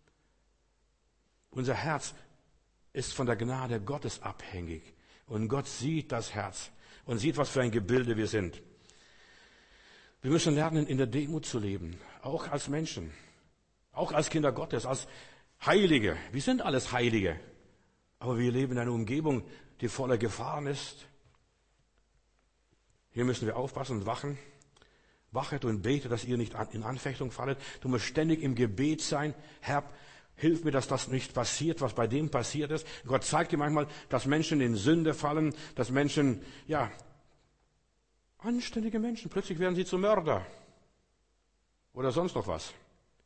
Unser Herz ist von der Gnade Gottes abhängig. Und Gott sieht das Herz und sieht, was für ein Gebilde wir sind. Wir müssen lernen, in der Demut zu leben, auch als Menschen, auch als Kinder Gottes, als Heilige. Wir sind alles Heilige, aber wir leben in einer Umgebung, die voller Gefahren ist. Hier müssen wir aufpassen und wachen. Wachet und betet, dass ihr nicht in Anfechtung fallet. Du musst ständig im Gebet sein. Herr, hilf mir, dass das nicht passiert, was bei dem passiert ist. Gott zeigt dir manchmal, dass Menschen in Sünde fallen, dass Menschen, anständige Menschen, plötzlich werden sie zu Mörder. Oder sonst noch was.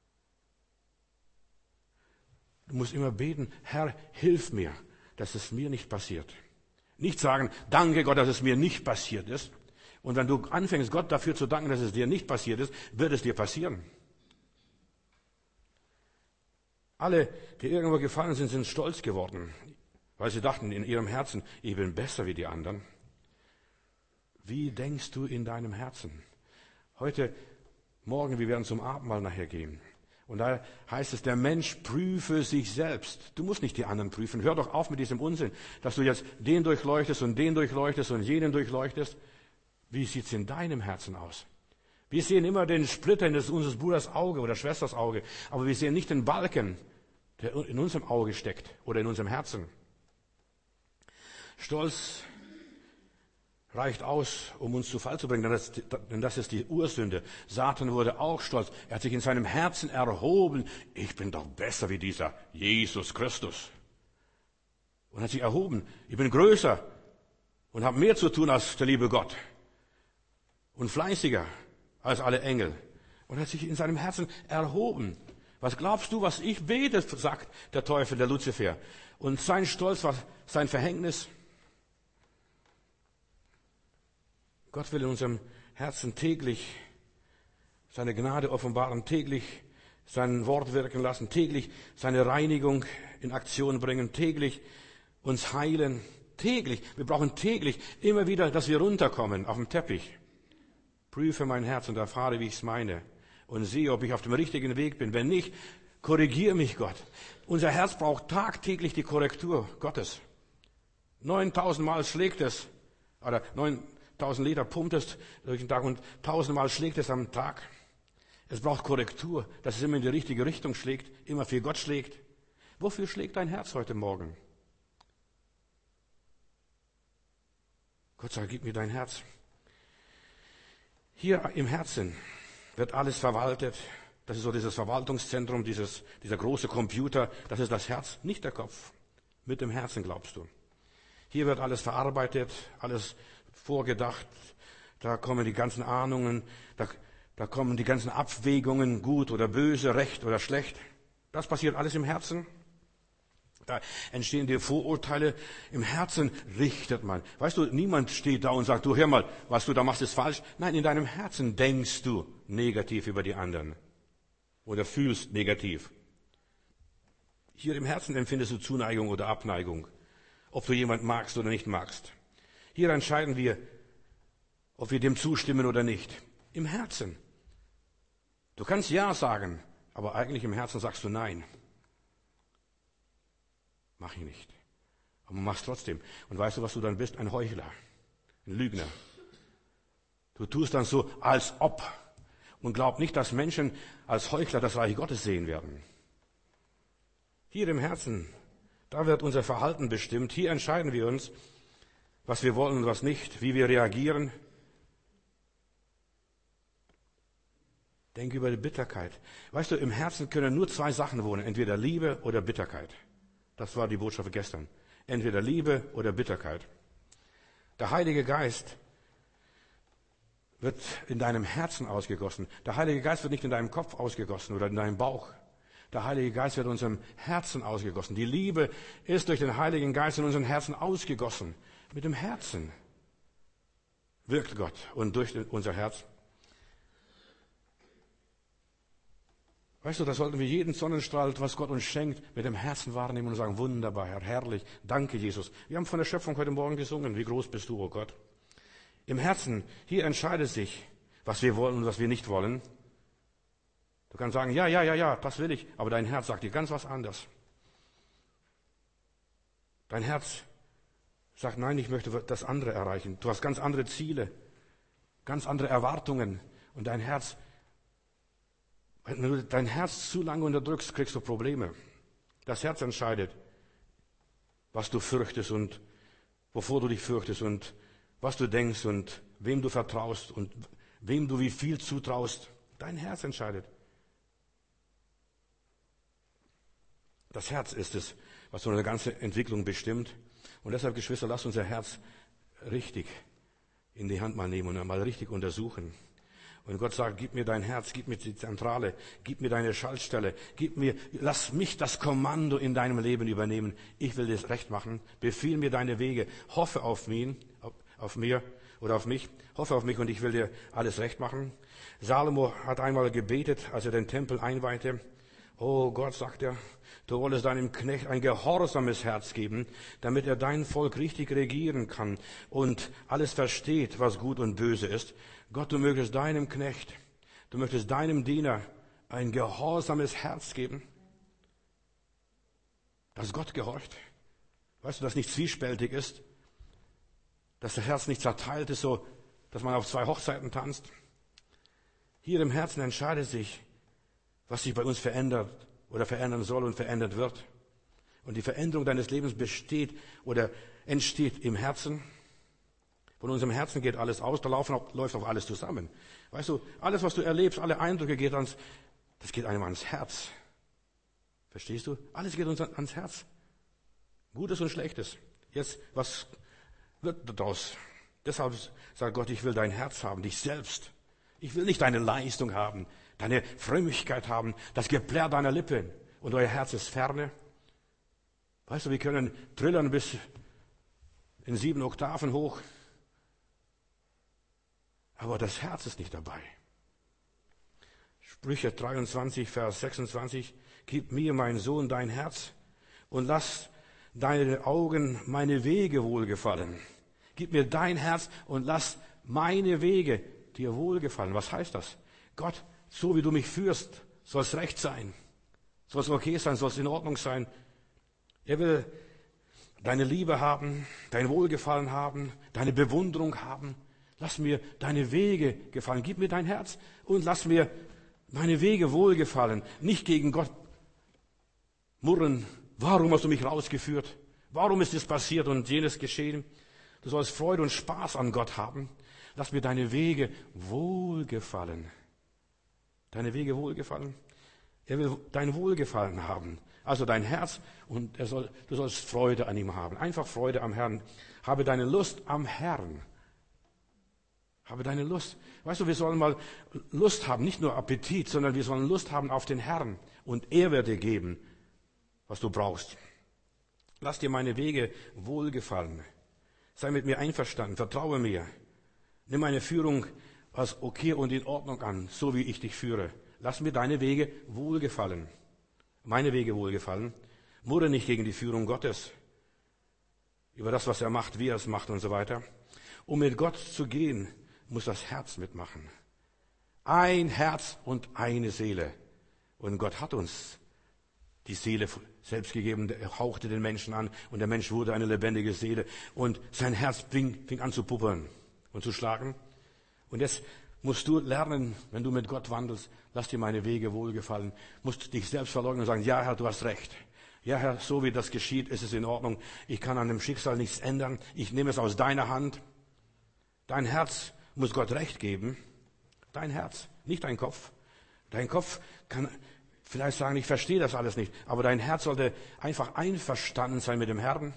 Du musst immer beten, Herr, hilf mir, dass es mir nicht passiert. Nicht sagen, danke Gott, dass es mir nicht passiert ist. Und wenn du anfängst, Gott dafür zu danken, dass es dir nicht passiert ist, wird es dir passieren. Alle, die irgendwo gefallen sind, sind stolz geworden, weil sie dachten in ihrem Herzen, ich bin besser wie die anderen. Wie denkst du in deinem Herzen? Morgen, wir werden zum Abendmahl nachher gehen. Und da heißt es, der Mensch prüfe sich selbst. Du musst nicht die anderen prüfen. Hör doch auf mit diesem Unsinn, dass du jetzt den durchleuchtest und den durchleuchtest und jenen durchleuchtest. Wie sieht's in deinem Herzen aus? Wir sehen immer den Splitter in unseres Bruders Auge oder Schwesters Auge, aber wir sehen nicht den Balken, der in unserem Auge steckt oder in unserem Herzen. Stolz reicht aus, um uns zu Fall zu bringen, denn das ist die Ursünde. Satan wurde auch stolz. Er hat sich in seinem Herzen erhoben. Ich bin doch besser wie dieser Jesus Christus. Und hat sich erhoben. Ich bin größer und habe mehr zu tun als der liebe Gott. Und fleißiger als alle Engel. Und hat sich in seinem Herzen erhoben. Was glaubst du, was ich bete, sagt der Teufel, der Luzifer. Und sein Stolz war sein Verhängnis. Gott will in unserem Herzen täglich seine Gnade offenbaren, täglich sein Wort wirken lassen, täglich seine Reinigung in Aktion bringen, täglich uns heilen, täglich. Wir brauchen täglich immer wieder, dass wir runterkommen auf dem Teppich. Prüfe mein Herz und erfahre, wie ich es meine. und sehe, ob ich auf dem richtigen Weg bin. Wenn nicht, korrigiere mich, Gott. Unser Herz braucht tagtäglich die Korrektur Gottes. 9000 Mal schlägt es, oder 9000 Liter pumpt es durch den Tag und 1000 Mal schlägt es am Tag. Es braucht Korrektur, dass es immer in die richtige Richtung schlägt, immer für Gott schlägt. Wofür schlägt dein Herz heute Morgen? Gott sagt, gib mir dein Herz. Hier im Herzen wird alles verwaltet. Das ist so dieses Verwaltungszentrum, dieser große Computer. Das ist das Herz, nicht der Kopf. Mit dem Herzen glaubst du. Hier wird alles verarbeitet, alles vorgedacht. Da kommen die ganzen Ahnungen, da kommen die ganzen Abwägungen, gut oder böse, recht oder schlecht. Das passiert alles im Herzen. Da entstehen die Vorurteile. Im Herzen richtet man. Weißt du, niemand steht da und sagt, du hör mal, was du da machst, ist falsch. Nein, in deinem Herzen denkst du negativ über die anderen. Oder fühlst negativ. Hier im Herzen empfindest du Zuneigung oder Abneigung. Ob du jemand magst oder nicht magst. Hier entscheiden wir, ob wir dem zustimmen oder nicht. Im Herzen. Du kannst Ja sagen, aber eigentlich im Herzen sagst du Nein. Mach ich nicht. Aber du machst trotzdem. Und weißt du, was du dann bist? Ein Heuchler. Ein Lügner. Du tust dann so, als ob. Und glaub nicht, dass Menschen als Heuchler das Reich Gottes sehen werden. Hier im Herzen, da wird unser Verhalten bestimmt. Hier entscheiden wir uns, was wir wollen und was nicht, wie wir reagieren. Denk über die Bitterkeit. Weißt du, im Herzen können nur zwei Sachen wohnen, entweder Liebe oder Bitterkeit. Das war die Botschaft gestern. Entweder Liebe oder Bitterkeit. Der Heilige Geist wird in deinem Herzen ausgegossen. Der Heilige Geist wird nicht in deinem Kopf ausgegossen oder in deinem Bauch. Der Heilige Geist wird in unserem Herzen ausgegossen. Die Liebe ist durch den Heiligen Geist in unseren Herzen ausgegossen. Mit dem Herzen wirkt Gott und durch unser Herz. Weißt du, da sollten wir jeden Sonnenstrahl, was Gott uns schenkt, mit dem Herzen wahrnehmen und sagen, wunderbar, Herr, herrlich, danke, Jesus. Wir haben von der Schöpfung heute Morgen gesungen, wie groß bist du, oh Gott. Im Herzen, hier entscheidet sich, was wir wollen und was wir nicht wollen. Du kannst sagen, ja, das will ich, aber dein Herz sagt dir ganz was anderes. Dein Herz sagt, nein, ich möchte das andere erreichen. Du hast ganz andere Ziele, ganz andere Erwartungen und dein Herz, wenn du dein Herz zu lange unterdrückst, kriegst du Probleme. Das Herz entscheidet, was du fürchtest und wovor du dich fürchtest und was du denkst und wem du vertraust und wem du wie viel zutraust. Dein Herz entscheidet. Das Herz ist es, was unsere ganze Entwicklung bestimmt. Und deshalb, Geschwister, lasst unser Herz richtig in die Hand mal nehmen und mal richtig untersuchen. Und Gott sagt, gib mir dein Herz, gib mir die Zentrale, gib mir deine Schaltstelle, lass mich das Kommando in deinem Leben übernehmen. Ich will das recht machen. Befiehl mir deine Wege. Hoffe auf mich hoffe auf mich und ich will dir alles recht machen. Salomo hat einmal gebetet, als er den Tempel einweihte. Oh Gott, sagt er, du wolltest deinem Knecht ein gehorsames Herz geben, damit er dein Volk richtig regieren kann und alles versteht, was gut und böse ist. Gott, du möchtest deinem Knecht, du möchtest deinem Diener ein gehorsames Herz geben, dass Gott gehorcht. Weißt du, dass nicht zwiespältig ist, dass das Herz nicht zerteilt ist, so dass man auf zwei Hochzeiten tanzt. Hier im Herzen entscheidet sich, was sich bei uns verändert oder verändern soll und verändert wird. Und die Veränderung deines Lebens besteht oder entsteht im Herzen. Von unserem Herzen geht alles aus, da läuft auch alles zusammen. Weißt du, alles, was du erlebst, alle Eindrücke das geht einem ans Herz. Verstehst du? Alles geht uns ans Herz. Gutes und Schlechtes. Jetzt, was wird daraus? Deshalb sagt Gott, ich will dein Herz haben, dich selbst. Ich will nicht deine Leistung haben, deine Frömmigkeit haben, das Geplärr deiner Lippen und euer Herz ist ferne. Weißt du, wir können trillern bis in 7 Oktaven hoch, aber das Herz ist nicht dabei. Sprüche 23, Vers 26, gib mir, mein Sohn, dein Herz und lass deine Augen meine Wege wohlgefallen. Gib mir dein Herz und lass meine Wege dir wohlgefallen. Was heißt das? Gott so wie du mich führst, soll es recht sein, soll es okay sein, soll es in Ordnung sein. Er will deine Liebe haben, dein Wohlgefallen haben, deine Bewunderung haben. Lass mir deine Wege gefallen. Gib mir dein Herz und lass mir meine Wege wohlgefallen. Nicht gegen Gott murren. Warum hast du mich rausgeführt? Warum ist das passiert und jenes geschehen? Du sollst Freude und Spaß an Gott haben. Lass mir deine Wege wohlgefallen. Deine Wege wohlgefallen. Er will dein Wohlgefallen haben. Also dein Herz und du sollst Freude an ihm haben. Einfach Freude am Herrn. Habe deine Lust am Herrn. Habe deine Lust. Weißt du, wir sollen mal Lust haben, nicht nur Appetit, sondern wir sollen Lust haben auf den Herrn. Und er wird dir geben, was du brauchst. Lass dir meine Wege wohlgefallen. Sei mit mir einverstanden, vertraue mir. Nimm meine Führung als okay und in Ordnung an, so wie ich dich führe. Lass mir deine Wege wohlgefallen. Meine Wege wohlgefallen. Murre nicht gegen die Führung Gottes. Über das, was er macht, wie er es macht und so weiter. Um mit Gott zu gehen, muss das Herz mitmachen. Ein Herz und eine Seele. Und Gott hat uns die Seele selbst gegeben. Er hauchte den Menschen an und der Mensch wurde eine lebendige Seele. Und sein Herz fing an zu puppern und zu schlagen. Und jetzt musst du lernen, wenn du mit Gott wandelst, lass dir meine Wege wohlgefallen. Musst dich selbst verleugnen und sagen, ja Herr, du hast recht. Ja Herr, so wie das geschieht, ist es in Ordnung. Ich kann an dem Schicksal nichts ändern. Ich nehme es aus deiner Hand. Dein Herz muss Gott recht geben. Dein Herz, nicht dein Kopf. Dein Kopf kann vielleicht sagen, ich verstehe das alles nicht. Aber dein Herz sollte einfach einverstanden sein mit dem Herrn.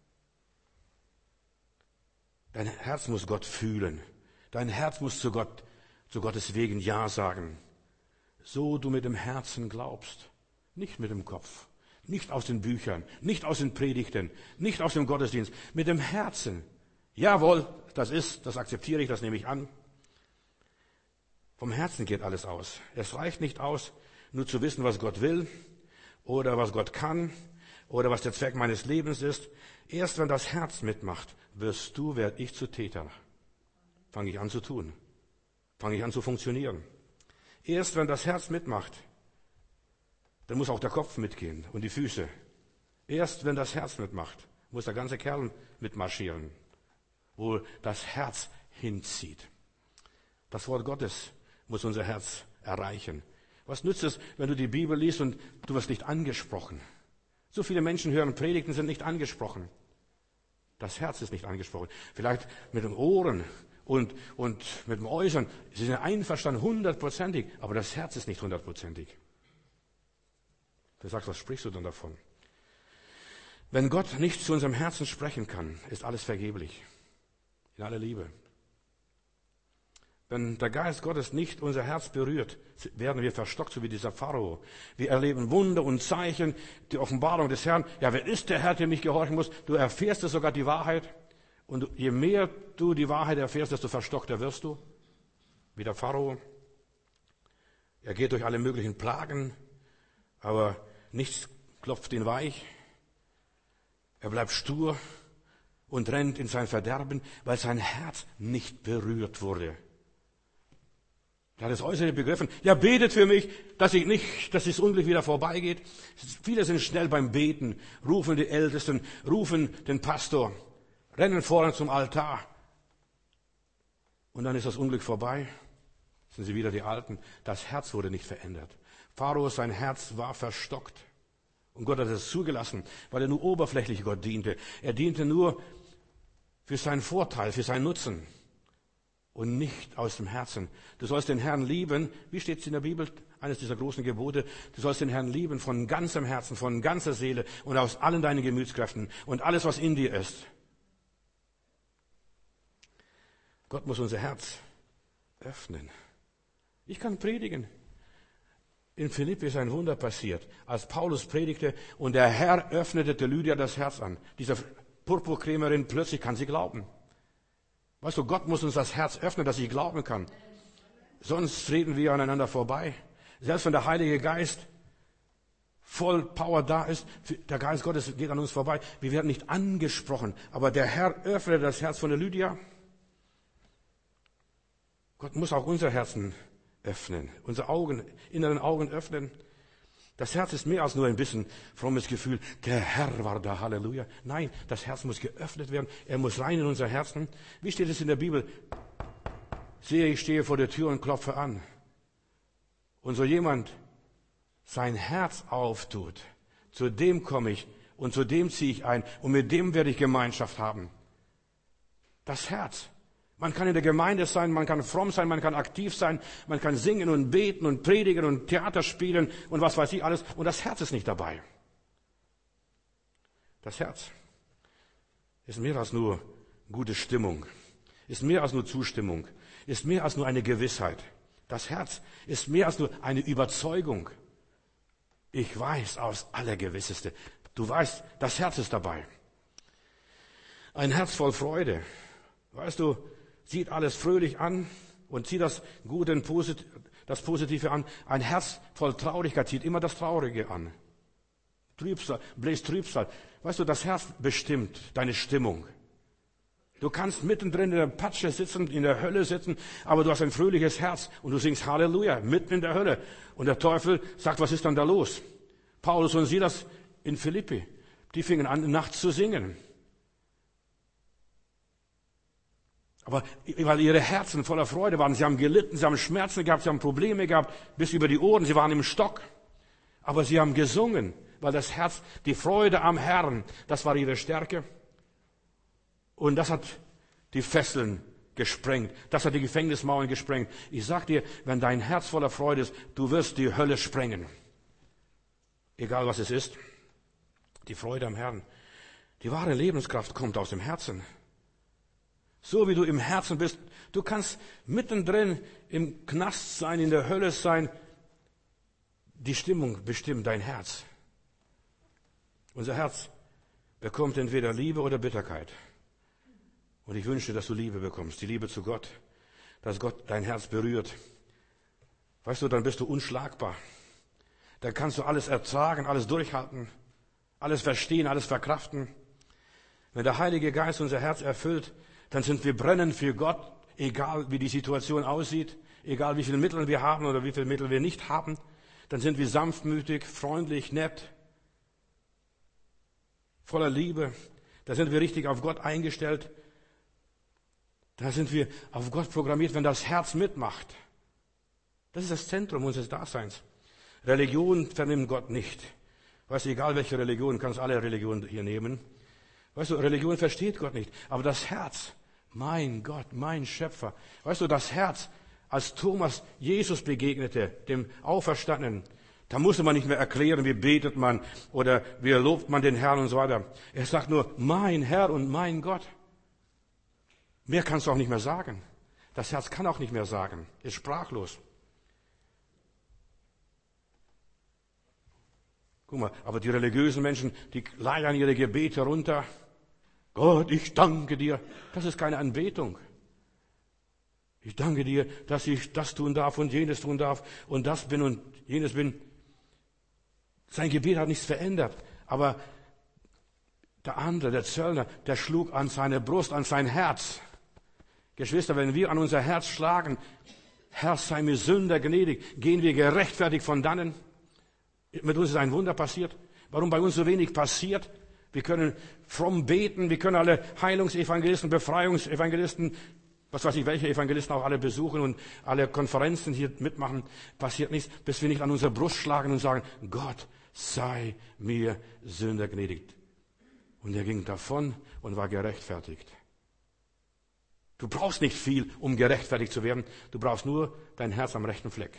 Dein Herz muss Gott fühlen. Dein Herz muss zu Gottes Wegen Ja sagen. So du mit dem Herzen glaubst, nicht mit dem Kopf, nicht aus den Büchern, nicht aus den Predigten, nicht aus dem Gottesdienst, mit dem Herzen. Jawohl, das akzeptiere ich, das nehme ich an. Vom Herzen geht alles aus. Es reicht nicht aus, nur zu wissen, was Gott will oder was Gott kann oder was der Zweck meines Lebens ist. Erst wenn das Herz mitmacht, werde ich zu Täter. Fange ich an zu tun. Fange ich an zu funktionieren. Erst wenn das Herz mitmacht, dann muss auch der Kopf mitgehen und die Füße. Erst wenn das Herz mitmacht, muss der ganze Kerl mitmarschieren, wo das Herz hinzieht. Das Wort Gottes muss unser Herz erreichen. Was nützt es, wenn du die Bibel liest und du wirst nicht angesprochen? So viele Menschen hören Predigten, sind nicht angesprochen. Das Herz ist nicht angesprochen. Vielleicht mit den Ohren und mit dem Äußern. Sie sind einverstanden, 100%ig, aber das Herz ist nicht 100%ig. Du sagst, was sprichst du denn davon? Wenn Gott nicht zu unserem Herzen sprechen kann, ist alles vergeblich. In aller Liebe. Wenn der Geist Gottes nicht unser Herz berührt, werden wir verstockt, so wie dieser Pharao. Wir erleben Wunder und Zeichen, die Offenbarung des Herrn. Ja, wer ist der Herr, dem ich gehorchen muss? Du erfährst sogar die Wahrheit. Und je mehr du die Wahrheit erfährst, desto verstockter wirst du. Wie der Pharao. Er geht durch alle möglichen Plagen, aber nichts klopft ihn weich. Er bleibt stur und rennt in sein Verderben, weil sein Herz nicht berührt wurde. Er hat das Äußere begriffen. Ja, betet für mich, dass das Unglück wieder vorbeigeht. Viele sind schnell beim Beten, rufen die Ältesten, rufen den Pastor, rennen vorne zum Altar. Und dann ist das Unglück vorbei. Sind sie wieder die Alten. Das Herz wurde nicht verändert. Pharao, sein Herz war verstockt. Und Gott hat es zugelassen, weil er nur oberflächlich Gott diente. Er diente nur für seinen Vorteil, für seinen Nutzen. Und nicht aus dem Herzen. Du sollst den Herrn lieben. Wie steht es in der Bibel? Eines dieser großen Gebote. Du sollst den Herrn lieben von ganzem Herzen, von ganzer Seele und aus allen deinen Gemütskräften und alles, was in dir ist. Gott muss unser Herz öffnen. Ich kann predigen. In Philippi ist ein Wunder passiert. Als Paulus predigte und der Herr öffnete der Lydia das Herz an. Dieser Purpurkrämerin, plötzlich kann sie glauben. Weißt du, Gott muss uns das Herz öffnen, dass ich glauben kann. Sonst treten wir aneinander vorbei. Selbst wenn der Heilige Geist voll Power da ist, der Geist Gottes geht an uns vorbei. Wir werden nicht angesprochen. Aber der Herr öffnet das Herz von der Lydia. Gott muss auch unser Herzen öffnen, unsere inneren Augen öffnen. Das Herz ist mehr als nur ein bisschen frommes Gefühl. Der Herr war da, Halleluja. Nein, das Herz muss geöffnet werden. Er muss rein in unser Herzen. Wie steht es in der Bibel? Siehe, ich stehe vor der Tür und klopfe an. Und so jemand sein Herz auftut, zu dem komme ich und zu dem ziehe ich ein und mit dem werde ich Gemeinschaft haben. Das Herz. Man kann in der Gemeinde sein, man kann fromm sein, man kann aktiv sein, man kann singen und beten und predigen und Theater spielen und was weiß ich alles. Und das Herz ist nicht dabei. Das Herz ist mehr als nur gute Stimmung, ist mehr als nur Zustimmung, ist mehr als nur eine Gewissheit. Das Herz ist mehr als nur eine Überzeugung. Ich weiß aus Allergewisseste. Du weißt, das Herz ist dabei. Ein Herz voll Freude. Weißt du, sieht alles fröhlich an und zieht das Gute und das Positive an. Ein Herz voll Traurigkeit zieht immer das Traurige an. Trübsal, bläst Trübsal. Weißt du, das Herz bestimmt deine Stimmung. Du kannst mittendrin in der Patsche sitzen, in der Hölle sitzen, aber du hast ein fröhliches Herz und du singst Halleluja, mitten in der Hölle. Und der Teufel sagt, was ist dann da los? Paulus und Silas in Philippi, die fingen an, nachts zu singen. Aber weil ihre Herzen voller Freude waren, sie haben gelitten, sie haben Schmerzen gehabt, sie haben Probleme gehabt, bis über die Ohren, sie waren im Stock. Aber sie haben gesungen, weil das Herz, die Freude am Herrn, das war ihre Stärke. Und das hat die Fesseln gesprengt. Das hat die Gefängnismauern gesprengt. Ich sag dir, wenn dein Herz voller Freude ist, du wirst die Hölle sprengen. Egal was es ist. Die Freude am Herrn. Die wahre Lebenskraft kommt aus dem Herzen. So wie du im Herzen bist, du kannst mittendrin im Knast sein, in der Hölle sein. Die Stimmung bestimmt dein Herz. Unser Herz bekommt entweder Liebe oder Bitterkeit. Und ich wünsche, dass du Liebe bekommst, die Liebe zu Gott, dass Gott dein Herz berührt. Weißt du, dann bist du unschlagbar. Dann kannst du alles ertragen, alles durchhalten, alles verstehen, alles verkraften. Wenn der Heilige Geist unser Herz erfüllt, dann sind wir brennend für Gott, egal wie die Situation aussieht, egal wie viele Mittel wir haben oder wie viele Mittel wir nicht haben. Dann sind wir sanftmütig, freundlich, nett, voller Liebe. Da sind wir richtig auf Gott eingestellt. Da sind wir auf Gott programmiert, wenn das Herz mitmacht. Das ist das Zentrum unseres Daseins. Religion vernimmt Gott nicht. Weißt du, egal welche Religion, kannst alle Religionen hier nehmen. Weißt du, Religion versteht Gott nicht. Aber das Herz, mein Gott, mein Schöpfer. Weißt du, das Herz, als Thomas Jesus begegnete, dem Auferstandenen, da musste man nicht mehr erklären, wie betet man oder wie lobt man den Herrn und so weiter. Er sagt nur, mein Herr und mein Gott. Mehr kannst du auch nicht mehr sagen. Das Herz kann auch nicht mehr sagen, ist sprachlos. Guck mal, aber die religiösen Menschen, die leiern ihre Gebete runter. Gott, ich danke dir. Das ist keine Anbetung. Ich danke dir, dass ich das tun darf und jenes tun darf und das bin und jenes bin. Sein Gebet hat nichts verändert. Aber der andere, der Zöllner, der schlug an seine Brust, an sein Herz. Geschwister, wenn wir an unser Herz schlagen, Herr, sei mir Sünder gnädig, gehen wir gerechtfertigt von dannen. Mit uns ist ein Wunder passiert. Warum bei uns so wenig passiert? Wir können fromm beten, wir können alle Heilungsevangelisten, Befreiungsevangelisten, was weiß ich, welche Evangelisten auch alle besuchen und alle Konferenzen hier mitmachen. Passiert nichts, bis wir nicht an unsere Brust schlagen und sagen, Gott, sei mir Sünder gnädig. Und er ging davon und war gerechtfertigt. Du brauchst nicht viel, um gerechtfertigt zu werden. Du brauchst nur dein Herz am rechten Fleck.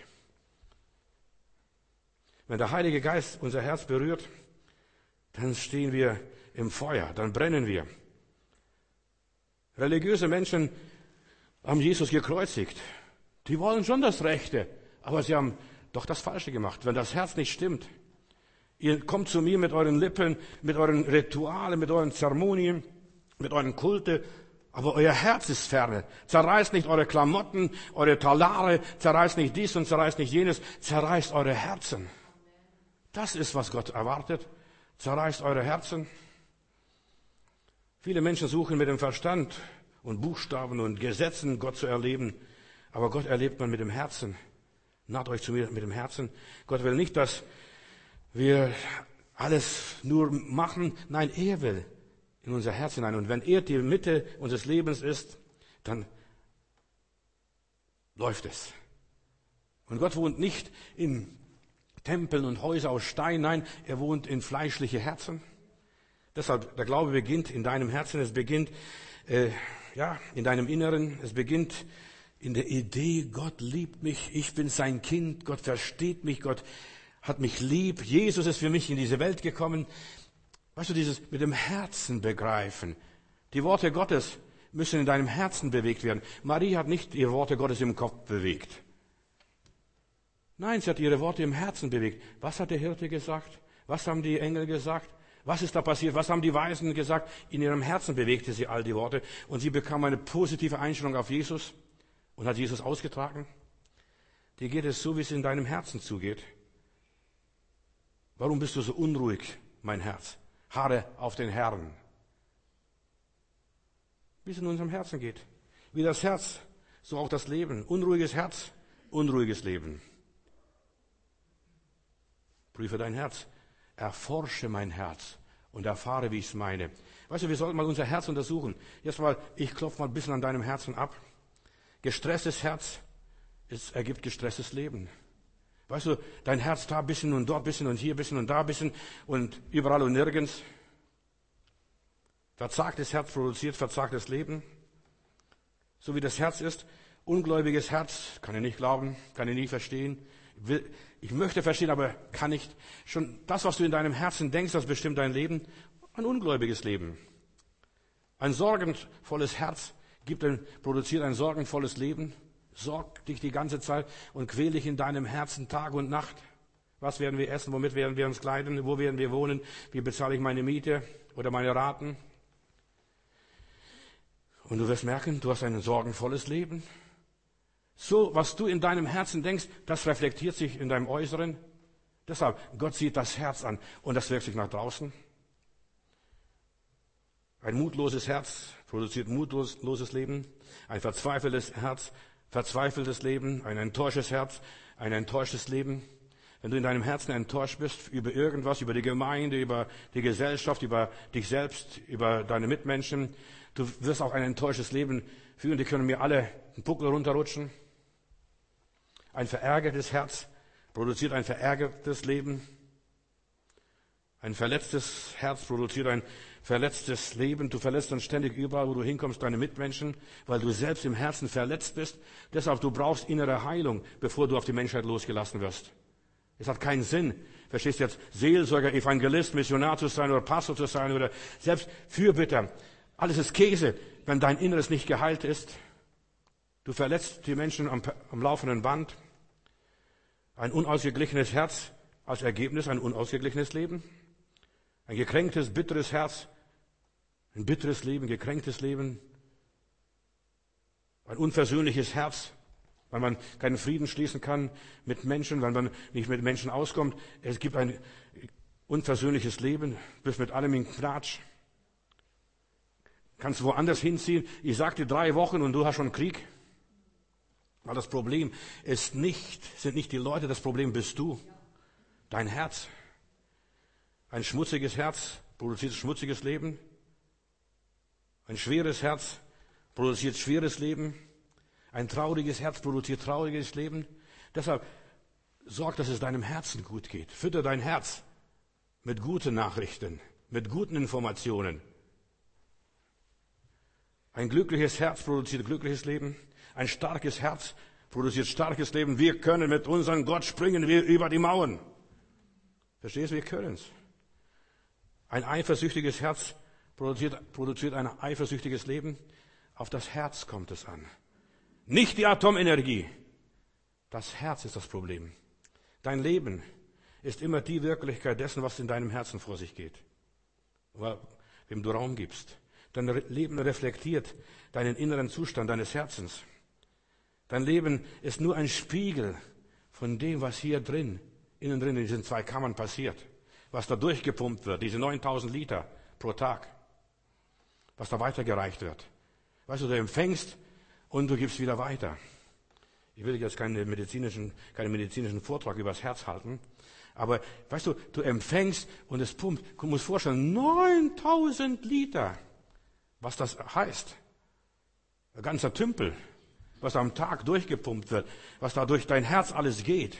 Wenn der Heilige Geist unser Herz berührt, dann stehen wir im Feuer, dann brennen wir. Religiöse Menschen haben Jesus gekreuzigt. Die wollen schon das Rechte, aber sie haben doch das Falsche gemacht. Wenn das Herz nicht stimmt, ihr kommt zu mir mit euren Lippen, mit euren Ritualen, mit euren Zeremonien, mit euren Kulte, aber euer Herz ist ferne. Zerreißt nicht eure Klamotten, eure Talare, zerreißt nicht dies und zerreißt nicht jenes, zerreißt eure Herzen. Das ist, was Gott erwartet. Zerreißt eure Herzen. Viele Menschen suchen mit dem Verstand und Buchstaben und Gesetzen Gott zu erleben, aber Gott erlebt man mit dem Herzen. Naht euch zu mir mit dem Herzen. Gott will nicht, dass wir alles nur machen. Nein, er will in unser Herz hinein. Und wenn er die Mitte unseres Lebens ist, dann läuft es. Und Gott wohnt nicht in Tempeln und Häuser aus Stein. Nein, er wohnt in fleischliche Herzen. Deshalb, der Glaube beginnt in deinem Herzen. Es beginnt, in deinem Inneren. Es beginnt in der Idee, Gott liebt mich, ich bin sein Kind, Gott versteht mich, Gott hat mich lieb, Jesus ist für mich in diese Welt gekommen. Weißt du, dieses mit dem Herzen begreifen. Die Worte Gottes müssen in deinem Herzen bewegt werden. Marie hat nicht ihre Worte Gottes im Kopf bewegt. Nein, sie hat ihre Worte im Herzen bewegt. Was hat der Hirte gesagt? Was haben die Engel gesagt? Was ist da passiert? Was haben die Weisen gesagt? In ihrem Herzen bewegte sie all die Worte und sie bekam eine positive Einstellung auf Jesus. Und hat Jesus ausgetragen? Dir geht es so, wie es in deinem Herzen zugeht. Warum bist du so unruhig, mein Herz? Harre auf den Herrn. Wie es in unserem Herzen geht. Wie das Herz, so auch das Leben. Unruhiges Herz, unruhiges Leben. Prüfe dein Herz. Erforsche mein Herz und erfahre, wie ich es meine. Weißt du, wir sollten mal unser Herz untersuchen. Jetzt mal, ich klopfe mal ein bisschen an deinem Herzen ab. Gestresstes Herz, es ergibt gestresstes Leben. Weißt du, dein Herz da ein bisschen und dort ein bisschen und hier ein bisschen und da ein bisschen und überall und nirgends. Verzagtes Herz produziert verzagtes Leben. So wie das Herz ist, ungläubiges Herz, kann ich nicht glauben, kann ich nie verstehen. Ich möchte verstehen, aber kann nicht. Schon das, was du in deinem Herzen denkst, das bestimmt dein Leben. Ein ungläubiges Leben. Ein sorgenvolles Herz produziert ein sorgenvolles Leben, sorgt dich die ganze Zeit und quäl dich in deinem Herzen Tag und Nacht. Was werden wir essen, womit werden wir uns kleiden, wo werden wir wohnen, wie bezahle ich meine Miete oder meine Raten? Und du wirst merken, du hast ein sorgenvolles Leben. So, was du in deinem Herzen denkst, das reflektiert sich in deinem Äußeren. Deshalb, Gott sieht das Herz an und das wirkt sich nach draußen. Ein mutloses Herz produziert mutloses Leben. Ein verzweifeltes Herz, verzweifeltes Leben. Ein enttäuschtes Herz, ein enttäuschtes Leben. Wenn du in deinem Herzen enttäuscht bist über irgendwas, über die Gemeinde, über die Gesellschaft, über dich selbst, über deine Mitmenschen, du wirst auch ein enttäuschtes Leben führen. Die können mir alle einen Buckel runterrutschen. Ein verärgertes Herz produziert ein verärgertes Leben. Ein verletztes Herz produziert ein verletztes Leben. Du verletzt dann ständig überall, wo du hinkommst, deine Mitmenschen, weil du selbst im Herzen verletzt bist. Deshalb, du brauchst innere Heilung, bevor du auf die Menschheit losgelassen wirst. Es hat keinen Sinn, verstehst du jetzt, Seelsorger, Evangelist, Missionar zu sein oder Pastor zu sein oder selbst Fürbitter. Alles ist Käse, wenn dein Inneres nicht geheilt ist. Du verletzt die Menschen am laufenden Band. Ein unausgeglichenes Herz als Ergebnis, ein unausgeglichenes Leben. Ein gekränktes, bitteres Herz, ein bitteres Leben, gekränktes Leben. Ein unversöhnliches Herz, weil man keinen Frieden schließen kann mit Menschen, weil man nicht mit Menschen auskommt. Es gibt ein unversöhnliches Leben, bist mit allem in Knatsch. Kannst woanders hinziehen. Ich sagte 3 Wochen und du hast schon Krieg. Weil das Problem sind nicht die Leute, das Problem bist du. Dein Herz. Ein schmutziges Herz produziert schmutziges Leben. Ein schweres Herz produziert schweres Leben. Ein trauriges Herz produziert trauriges Leben. Deshalb sorg, dass es deinem Herzen gut geht. Fütter dein Herz mit guten Nachrichten, mit guten Informationen. Ein glückliches Herz produziert glückliches Leben. Ein starkes Herz produziert starkes Leben. Wir können mit unserem Gott springen wir über die Mauern. Verstehst du? Wir können es. Ein eifersüchtiges Herz produziert ein eifersüchtiges Leben. Auf das Herz kommt es an. Nicht die Atomenergie. Das Herz ist das Problem. Dein Leben ist immer die Wirklichkeit dessen, was in deinem Herzen vor sich geht. Wem du Raum gibst. Dein Leben reflektiert deinen inneren Zustand deines Herzens. Dein Leben ist nur ein Spiegel von dem, was hier innen drin in diesen 2 Kammern passiert. Was da durchgepumpt wird, diese 9000 Liter pro Tag. Was da weitergereicht wird. Weißt du, du empfängst und du gibst wieder weiter. Ich will jetzt keinen medizinischen Vortrag über das Herz halten. Aber, weißt du, du empfängst und es pumpt. Du musst vorstellen, 9000 Liter. Was das heißt. Ein ganzer Tümpel. Was am Tag durchgepumpt wird. Was da durch dein Herz alles geht.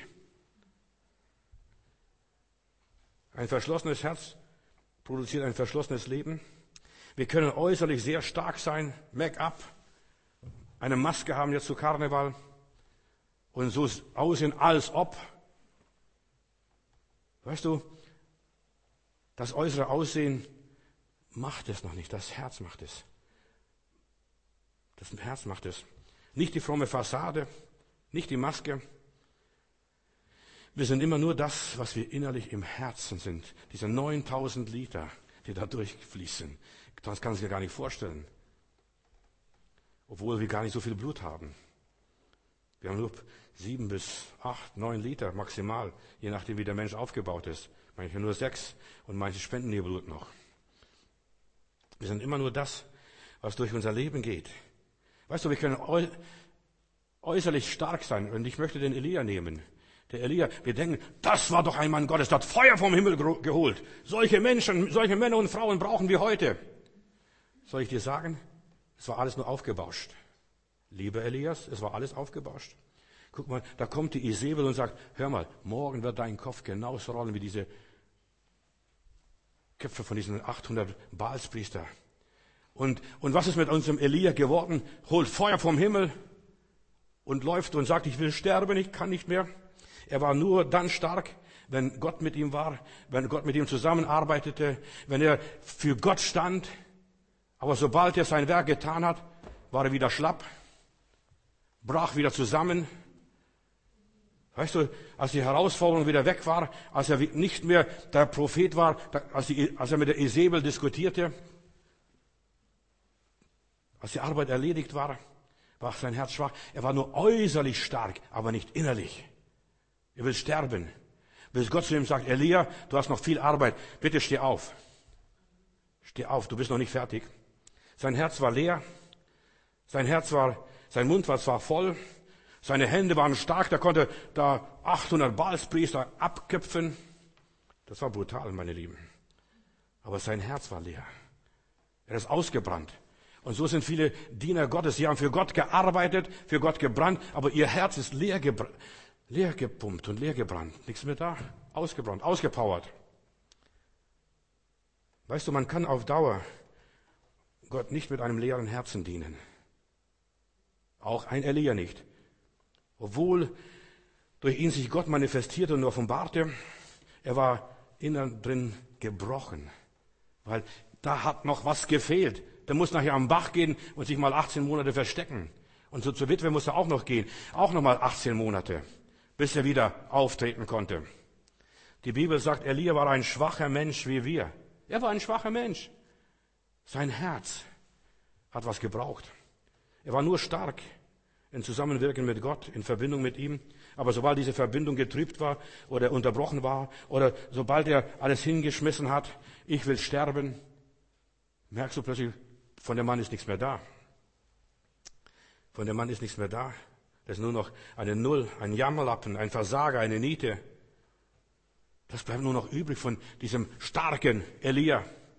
Ein verschlossenes Herz produziert ein verschlossenes Leben. Wir können äußerlich sehr stark sein. Make-up. Eine Maske haben jetzt zu Karneval. Und so aussehen, als ob. Weißt du, das äußere Aussehen macht es noch nicht. Das Herz macht es. Das Herz macht es. Nicht die fromme Fassade, nicht die Maske. Wir sind immer nur das, was wir innerlich im Herzen sind. Diese 9000 Liter, die da durchfließen. Das kann sich ja gar nicht vorstellen. Obwohl wir gar nicht so viel Blut haben. Wir haben nur 7 bis 8, 9 Liter maximal, je nachdem wie der Mensch aufgebaut ist. Manche nur 6 und manche spenden ihr Blut noch. Wir sind immer nur das, was durch unser Leben geht. Weißt du, wir können äußerlich stark sein. Und ich möchte den Elia nehmen. Der Elia, wir denken, das war doch ein Mann Gottes, der hat Feuer vom Himmel geholt. Solche Menschen, solche Männer und Frauen brauchen wir heute. Soll ich dir sagen, es war alles nur aufgebauscht. Lieber Elias, es war alles aufgebauscht. Guck mal, da kommt die Isabel und sagt, hör mal, morgen wird dein Kopf genauso rollen wie diese Köpfe von diesen 800 Baalspriester. Und was ist mit unserem Elia geworden? Holt Feuer vom Himmel und läuft und sagt, ich will sterben, ich kann nicht mehr. Er war nur dann stark, wenn Gott mit ihm war, wenn Gott mit ihm zusammenarbeitete, wenn er für Gott stand. Aber sobald er sein Werk getan hat, war er wieder schlapp, brach wieder zusammen. Weißt du, als die Herausforderung wieder weg war, als er nicht mehr der Prophet war, als er mit der Isabel diskutierte, als die Arbeit erledigt war, war sein Herz schwach. Er war nur äußerlich stark, aber nicht innerlich. Er will sterben. Bis Gott zu ihm sagt, Elia, du hast noch viel Arbeit, bitte steh auf. Steh auf, du bist noch nicht fertig. Sein Herz war leer, sein Mund war zwar voll, seine Hände waren stark, da konnte da 800 Baalspriester abköpfen. Das war brutal, meine Lieben. Aber sein Herz war leer. Er ist ausgebrannt. Und so sind viele Diener Gottes. Sie haben für Gott gearbeitet, für Gott gebrannt, aber ihr Herz ist leer gepumpt und leer gebrannt. Nichts mehr da. Ausgebrannt, ausgepowert. Weißt du, man kann auf Dauer Gott nicht mit einem leeren Herzen dienen. Auch ein Elia nicht. Obwohl durch ihn sich Gott manifestierte und offenbarte, er war innen drin gebrochen. Weil da hat noch was gefehlt. Der muss nachher am Bach gehen und sich mal 18 Monate verstecken. Und so zur Witwe muss er auch noch gehen. Auch noch mal 18 Monate, bis er wieder auftreten konnte. Die Bibel sagt, Elia war ein schwacher Mensch wie wir. Er war ein schwacher Mensch. Sein Herz hat was gebraucht. Er war nur stark in Zusammenwirken mit Gott, in Verbindung mit ihm. Aber sobald diese Verbindung getrübt war oder unterbrochen war oder sobald er alles hingeschmissen hat, ich will sterben, merkst du plötzlich, von dem Mann ist nichts mehr da. Von dem Mann ist nichts mehr da. Das ist nur noch eine Null, ein Jammerlappen, ein Versager, eine Niete. Das bleibt nur noch übrig von diesem starken Elia.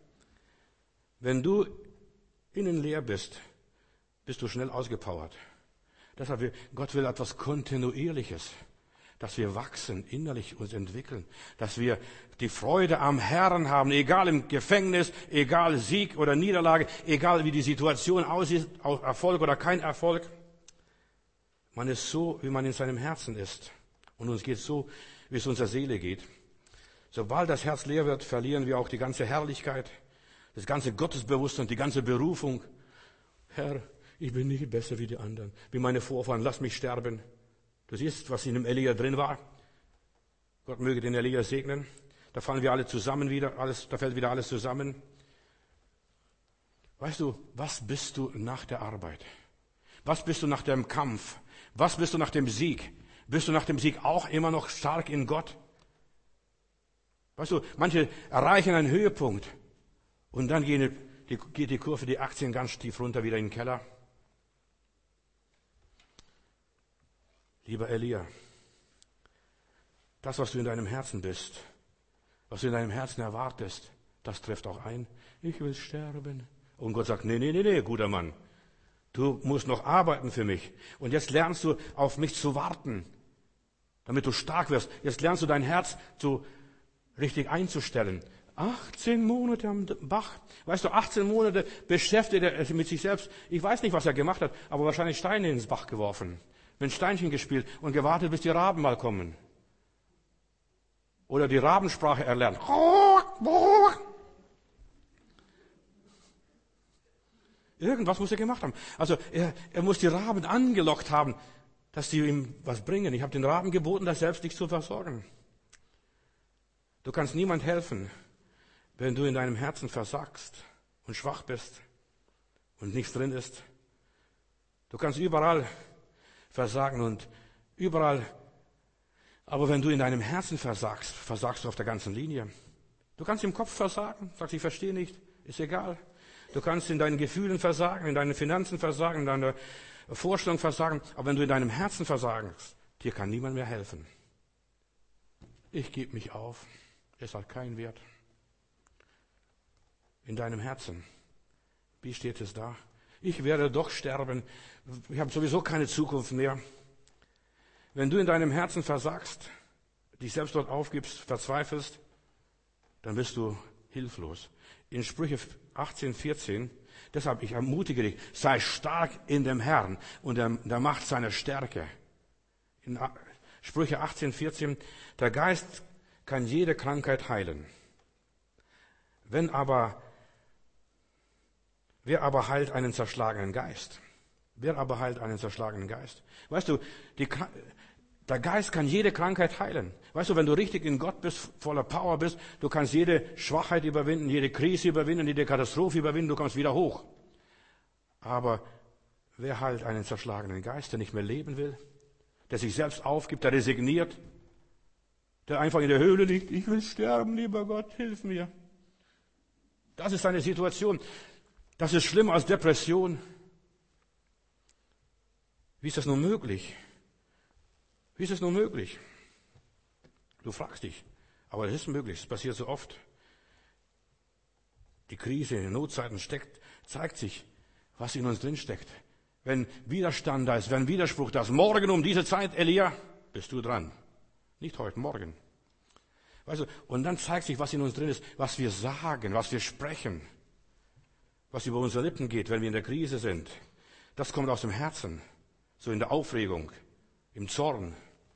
Wenn du innen leer bist, bist du schnell ausgepowert. Deshalb, Gott will etwas Kontinuierliches, dass wir wachsen, innerlich uns entwickeln, dass wir die Freude am Herrn haben, egal im Gefängnis, egal Sieg oder Niederlage, egal wie die Situation aussieht, Erfolg oder kein Erfolg. Man ist so, wie man in seinem Herzen ist. Und uns geht so, wie es unserer Seele geht. Sobald das Herz leer wird, verlieren wir auch die ganze Herrlichkeit, das ganze Gottesbewusstsein, die ganze Berufung. Herr, ich bin nicht besser wie die anderen, wie meine Vorfahren, lass mich sterben. Du siehst, was in dem Elia drin war. Gott möge den Elia segnen. Da fallen wir alle zusammen wieder, da fällt wieder alles zusammen. Weißt du, was bist du nach der Arbeit? Was bist du nach dem Kampf? Was bist du nach dem Sieg? Bist du nach dem Sieg auch immer noch stark in Gott? Weißt du, manche erreichen einen Höhepunkt und dann geht die Kurve, die Aktien ganz tief runter wieder in den Keller. Lieber Elia, das, was du in deinem Herzen bist, was du in deinem Herzen erwartest, das trifft auch ein. Ich will sterben. Und Gott sagt, nee, guter Mann. Du musst noch arbeiten für mich. Und jetzt lernst du, auf mich zu warten, damit du stark wirst. Jetzt lernst du dein Herz richtig einzustellen. 18 Monate am Bach. Weißt du, 18 Monate beschäftigt er mit sich selbst. Ich weiß nicht, was er gemacht hat, aber wahrscheinlich Steine ins Bach geworfen. Mit Steinchen gespielt und gewartet, bis die Raben mal kommen. Oder die Rabensprache erlernt. Irgendwas muss er gemacht haben. Also er muss die Raben angelockt haben, dass sie ihm was bringen. Ich habe den Raben geboten, das selbst nicht zu versorgen. Du kannst niemand helfen, wenn du in deinem Herzen versagst und schwach bist und nichts drin ist. Du kannst überall versagen und überall, aber wenn du in deinem Herzen versagst, versagst du auf der ganzen Linie. Du kannst im Kopf versagen, sagst, ich verstehe nicht, ist egal. Du kannst in deinen Gefühlen versagen, in deinen Finanzen versagen, in deiner Vorstellung versagen, aber wenn du in deinem Herzen versagst, dir kann niemand mehr helfen. Ich gebe mich auf, es hat keinen Wert. In deinem Herzen, wie steht es da? Ich werde doch sterben, ich habe sowieso keine Zukunft mehr. Wenn du in deinem Herzen versagst, dich selbst dort aufgibst, verzweifelst, dann bist du hilflos. In Sprüche 18,14, deshalb ich ermutige dich, sei stark in dem Herrn und der Macht seiner Stärke. In Sprüche 18,14, der Geist kann jede Krankheit heilen. Wer aber heilt einen zerschlagenen Geist? Wer aber heilt einen zerschlagenen Geist? Weißt du, der Geist kann jede Krankheit heilen. Weißt du, wenn du richtig in Gott bist, voller Power bist, du kannst jede Schwachheit überwinden, jede Krise überwinden, jede Katastrophe überwinden, du kommst wieder hoch. Aber wer heilt einen zerschlagenen Geist, der nicht mehr leben will, der sich selbst aufgibt, der resigniert, der einfach in der Höhle liegt, ich will sterben, lieber Gott, hilf mir. Das ist seine Situation. Das ist schlimmer als Depression. Wie ist das nun möglich? Wie ist es nun möglich? Du fragst dich, aber es ist möglich, es passiert so oft. Die Krise in den Notzeiten zeigt sich, was in uns drin steckt. Wenn Widerstand da ist, wenn Widerspruch da ist, morgen um diese Zeit, Elia, bist du dran. Nicht heute, morgen. Weißt du, und dann zeigt sich, was in uns drin ist, was wir sagen, was wir sprechen, was über unsere Lippen geht, wenn wir in der Krise sind. Das kommt aus dem Herzen, so in der Aufregung, im Zorn.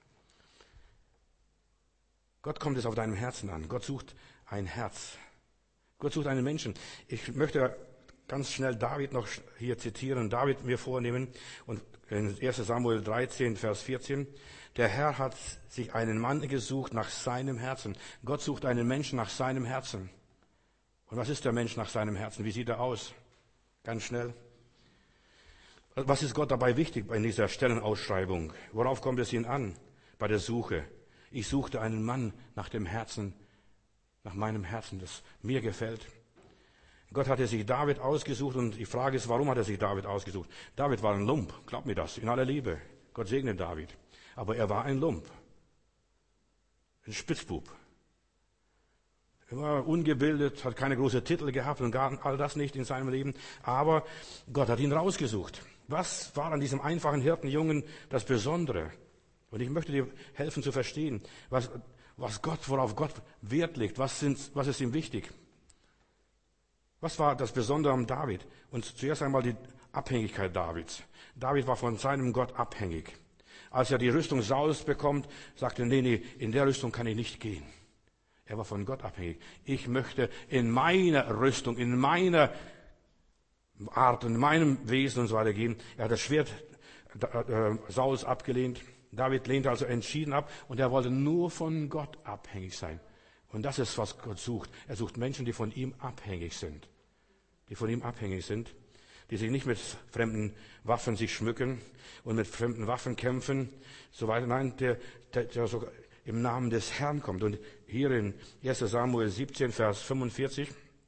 Gott kommt es auf deinem Herzen an. Gott sucht ein Herz. Gott sucht einen Menschen. Ich möchte ganz schnell David noch hier zitieren, David mir vornehmen. Und in 1 Samuel 13, Vers 14. Der Herr hat sich einen Mann gesucht nach seinem Herzen. Gott sucht einen Menschen nach seinem Herzen. Und was ist der Mensch nach seinem Herzen? Wie sieht er aus? Ganz schnell. Was ist Gott dabei wichtig bei dieser Stellenausschreibung? Worauf kommt es ihn an bei der Suche? Ich suchte einen Mann nach dem Herzen, nach meinem Herzen, das mir gefällt. Gott hatte sich David ausgesucht und die Frage ist, warum hat er sich David ausgesucht? David war ein Lump, glaub mir das, in aller Liebe. Gott segne David. Aber er war ein Lump. Ein Spitzbub. Er war ungebildet, hat keine großen Titel gehabt und gar all das nicht in seinem Leben. Aber Gott hat ihn rausgesucht. Was war an diesem einfachen Hirtenjungen das Besondere? Und ich möchte dir helfen zu verstehen, worauf Gott Wert legt, was ist ihm wichtig. Was war das Besondere am David? Und zuerst einmal die Abhängigkeit Davids. David war von seinem Gott abhängig. Als er die Rüstung Sauls bekommt, sagte er, nee, in der Rüstung kann ich nicht gehen. Er war von Gott abhängig. Ich möchte in meiner Rüstung, in meiner Art, in meinem Wesen und so weiter gehen. Er hat das Schwert Sauls abgelehnt. David lehnte also entschieden ab und er wollte nur von Gott abhängig sein. Und das ist, was Gott sucht. Er sucht Menschen, die von ihm abhängig sind. Die von ihm abhängig sind, die sich nicht mit fremden Waffen sich schmücken und mit fremden Waffen kämpfen, so weiter. Nein, der sogar im Namen des Herrn kommt. Und hier in 1 Samuel 17, Vers 45,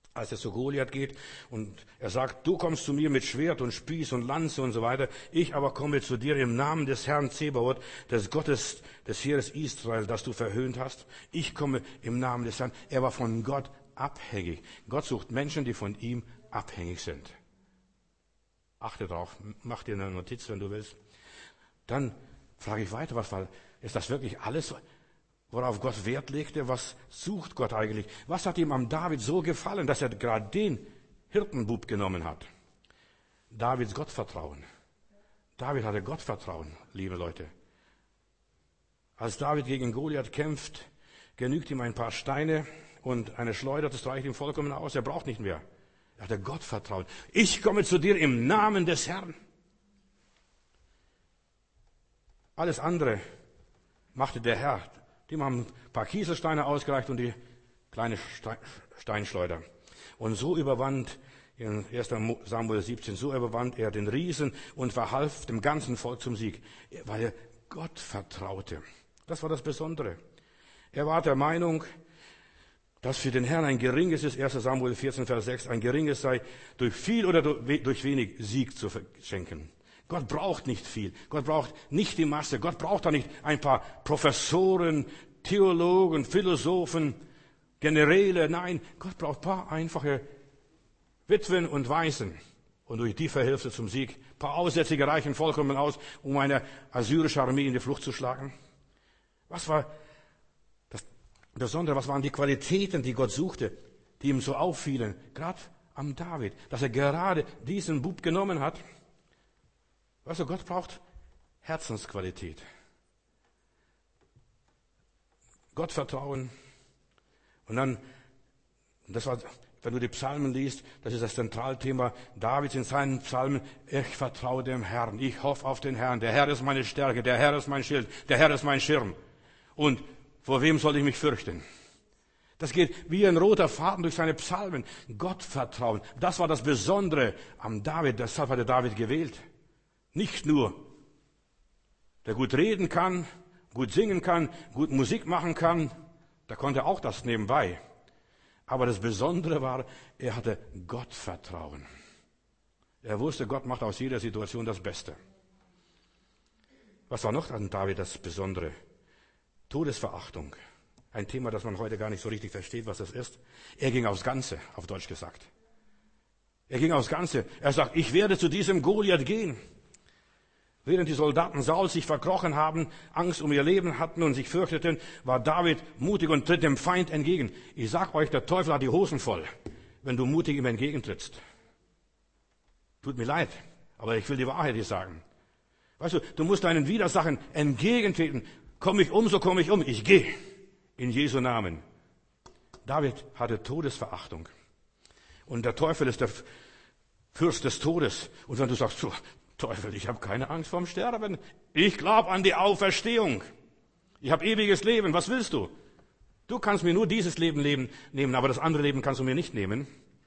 als er zu Goliath geht und er sagt, du kommst zu mir mit Schwert und Spieß und Lanze und so weiter, ich aber komme zu dir im Namen des Herrn Zebaoth, des Gottes des Heeres Israel, das du verhöhnt hast. Ich komme im Namen des Herrn. Er war von Gott abhängig. Gott sucht Menschen, die von ihm abhängig sind. Achte drauf, mach dir eine Notiz, wenn du willst. Dann frage ich weiter, ist das wirklich alles, worauf Gott Wert legte? Was sucht Gott eigentlich? Was hat ihm am David so gefallen, dass er gerade den Hirtenbub genommen hat? Davids Gottvertrauen. David hatte Gottvertrauen, liebe Leute. Als David gegen Goliath kämpft, genügt ihm ein paar Steine und eine Schleuder, das reicht ihm vollkommen aus. Er braucht nicht mehr. Er hatte Gottvertrauen. Ich komme zu dir im Namen des Herrn. Alles andere machte der Herr. Dem haben ein paar Kieselsteine ausgereicht und die kleine Steinschleuder. Und so überwand, in 1. Samuel 17, so überwand er den Riesen und verhalf dem ganzen Volk zum Sieg, weil er Gott vertraute. Das war das Besondere. Er war der Meinung, dass für den Herrn ein geringes ist, 1. Samuel 14, Vers 6, ein geringes sei, durch viel oder durch wenig Sieg zu schenken. Gott braucht nicht viel. Gott braucht nicht die Masse. Gott braucht da nicht ein paar Professoren, Theologen, Philosophen, Generäle. Nein, Gott braucht ein paar einfache Witwen und Waisen. Und durch die verhilft er zum Sieg. Ein paar Aussätzige reichen vollkommen aus, um eine assyrische Armee in die Flucht zu schlagen. Was war das Besondere? Was waren die Qualitäten, die Gott suchte, die ihm so auffielen? Gerade am David, dass er gerade diesen Bub genommen hat. Weißt du, Gott braucht Herzensqualität. Gottvertrauen. Und dann, das war, wenn du die Psalmen liest, das ist das Zentralthema Davids in seinen Psalmen. Ich vertraue dem Herrn. Ich hoffe auf den Herrn. Der Herr ist meine Stärke. Der Herr ist mein Schild. Der Herr ist mein Schirm. Und vor wem soll ich mich fürchten? Das geht wie ein roter Faden durch seine Psalmen. Gottvertrauen. Das war das Besondere am David. Deshalb hat er David gewählt. Nicht nur, der gut reden kann, gut singen kann, gut Musik machen kann, da konnte er auch das nebenbei. Aber das Besondere war, er hatte Gottvertrauen. Er wusste, Gott macht aus jeder Situation das Beste. Was war noch an David das Besondere? Todesverachtung. Ein Thema, das man heute gar nicht so richtig versteht, was das ist. Er ging aufs Ganze, auf Deutsch gesagt. Er ging aufs Ganze. Er sagt, ich werde zu diesem Goliath gehen. Während die Soldaten Saul sich verkrochen haben, Angst um ihr Leben hatten und sich fürchteten, war David mutig und tritt dem Feind entgegen. Ich sag euch, der Teufel hat die Hosen voll, wenn du mutig ihm entgegentrittst. Tut mir leid, aber ich will die Wahrheit hier sagen. Weißt du, du musst deinen Widersachern entgegentreten. Komm ich um, so komme ich um. Ich gehe in Jesu Namen. David hatte Todesverachtung. Und der Teufel ist der Fürst des Todes. Und wenn du sagst, so, Teufel, ich habe keine Angst vorm Sterben. Ich glaube an die Auferstehung. Ich habe ewiges Leben. Was willst du? Du kannst mir nur dieses Leben nehmen, aber das andere Leben kannst du mir nicht nehmen.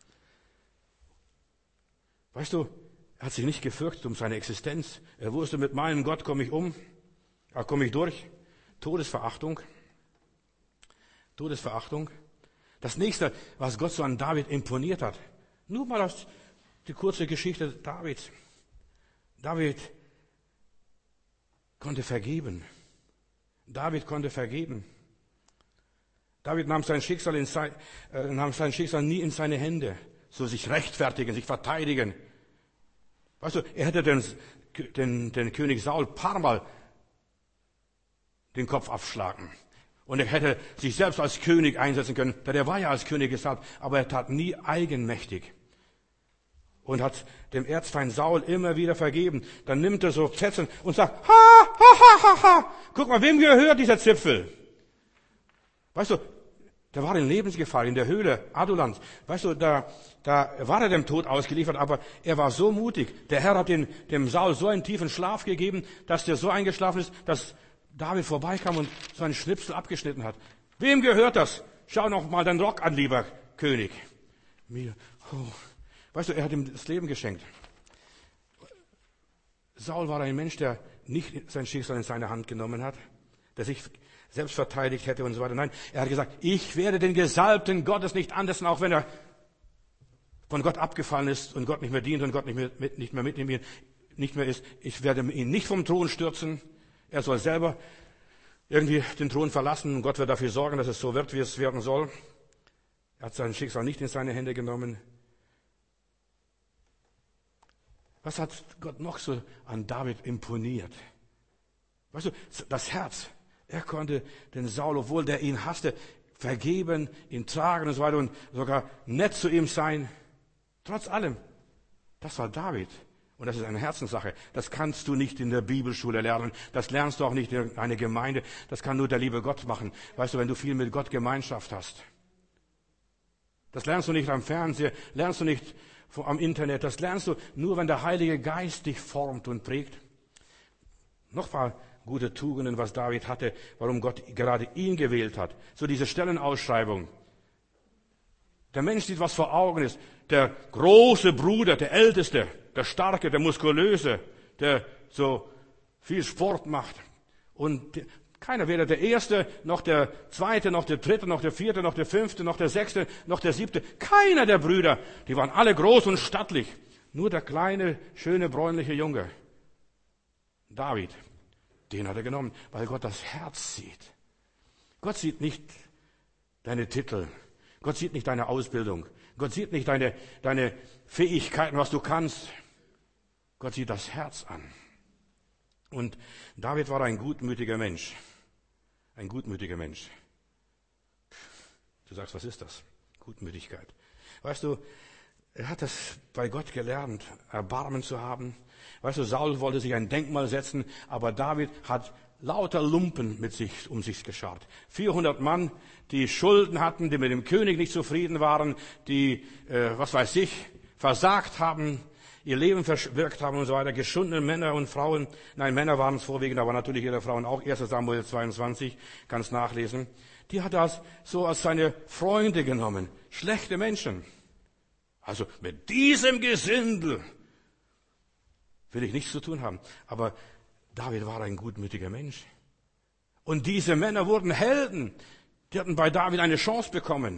Weißt du, er hat sich nicht gefürchtet um seine Existenz. Er wusste, mit meinem Gott komme ich um, komme ich durch. Todesverachtung. Todesverachtung. Das nächste, was Gott so an David imponiert hat. Nur mal die kurze Geschichte Davids. David konnte vergeben. David konnte vergeben. David nahm sein Schicksal nie in seine Hände. So sich rechtfertigen, sich verteidigen. Weißt du, er hätte den König Saul ein paar Mal den Kopf abschlagen. Und er hätte sich selbst als König einsetzen können, denn er war ja als König gesalbt, aber er tat nie eigenmächtig. Und hat dem Erzfeind Saul immer wieder vergeben. Dann nimmt er so Zepfen und sagt, ha, ha, ha, ha, ha. Guck mal, wem gehört dieser Zipfel? Weißt du, der war in Lebensgefahr in der Höhle Adullam. Weißt du, da war er dem Tod ausgeliefert, aber er war so mutig. Der Herr hat dem Saul so einen tiefen Schlaf gegeben, dass der so eingeschlafen ist, dass David vorbeikam und so einen Schnipsel abgeschnitten hat. Wem gehört das? Schau noch mal deinen Rock an, lieber König. Mir. Oh. Weißt du, er hat ihm das Leben geschenkt. Saul war ein Mensch, der nicht sein Schicksal in seine Hand genommen hat, der sich selbst verteidigt hätte und so weiter. Nein, er hat gesagt, ich werde den Gesalbten Gottes nicht anlassen, auch wenn er von Gott abgefallen ist und Gott nicht mehr dient und Gott nicht mehr mit ihm ist, ich werde ihn nicht vom Thron stürzen. Er soll selber irgendwie den Thron verlassen und Gott wird dafür sorgen, dass es so wird, wie es werden soll. Er hat sein Schicksal nicht in seine Hände genommen. Was hat Gott noch so an David imponiert? Weißt du, das Herz. Er konnte den Saul, obwohl der ihn hasste, vergeben, ihn tragen und so weiter und sogar nett zu ihm sein. Trotz allem. Das war David. Und das ist eine Herzenssache. Das kannst du nicht in der Bibelschule lernen. Das lernst du auch nicht in einer Gemeinde. Das kann nur der liebe Gott machen. Weißt du, wenn du viel mit Gott Gemeinschaft hast. Das lernst du nicht am Fernseher, lernst du nicht am Internet. Das lernst du nur, wenn der Heilige Geist dich formt und prägt. Noch ein paar gute Tugenden, was David hatte, warum Gott gerade ihn gewählt hat. So diese Stellenausschreibung. Der Mensch sieht, was vor Augen ist. Der große Bruder, der Älteste, der Starke, der Muskulöse, der so viel Sport macht. Und keiner, weder der Erste, noch der Zweite, noch der Dritte, noch der Vierte, noch der Fünfte, noch der Sechste, noch der Siebte. Keiner der Brüder. Die waren alle groß und stattlich. Nur der kleine, schöne, bräunliche Junge. David. Den hat er genommen, weil Gott das Herz sieht. Gott sieht nicht deine Titel. Gott sieht nicht deine Ausbildung. Gott sieht nicht deine Fähigkeiten, was du kannst. Gott sieht das Herz an. Und David war ein gutmütiger Mensch. Ein gutmütiger Mensch. Du sagst, was ist das? Gutmütigkeit. Weißt du, er hat das bei Gott gelernt, Erbarmen zu haben. Weißt du, Saul wollte sich ein Denkmal setzen, aber David hat lauter Lumpen um sich geschart. 400 Mann, die Schulden hatten, die mit dem König nicht zufrieden waren, die, versagt haben, ihr Leben verwirkt haben und so weiter. Geschundene Männer und Frauen. Nein, Männer waren es vorwiegend, aber natürlich ihre Frauen auch. 1. Samuel 22, kannst nachlesen. Die hat er so als seine Freunde genommen. Schlechte Menschen. Also mit diesem Gesindel will ich nichts zu tun haben. Aber David war ein gutmütiger Mensch. Und diese Männer wurden Helden. Die hatten bei David eine Chance bekommen.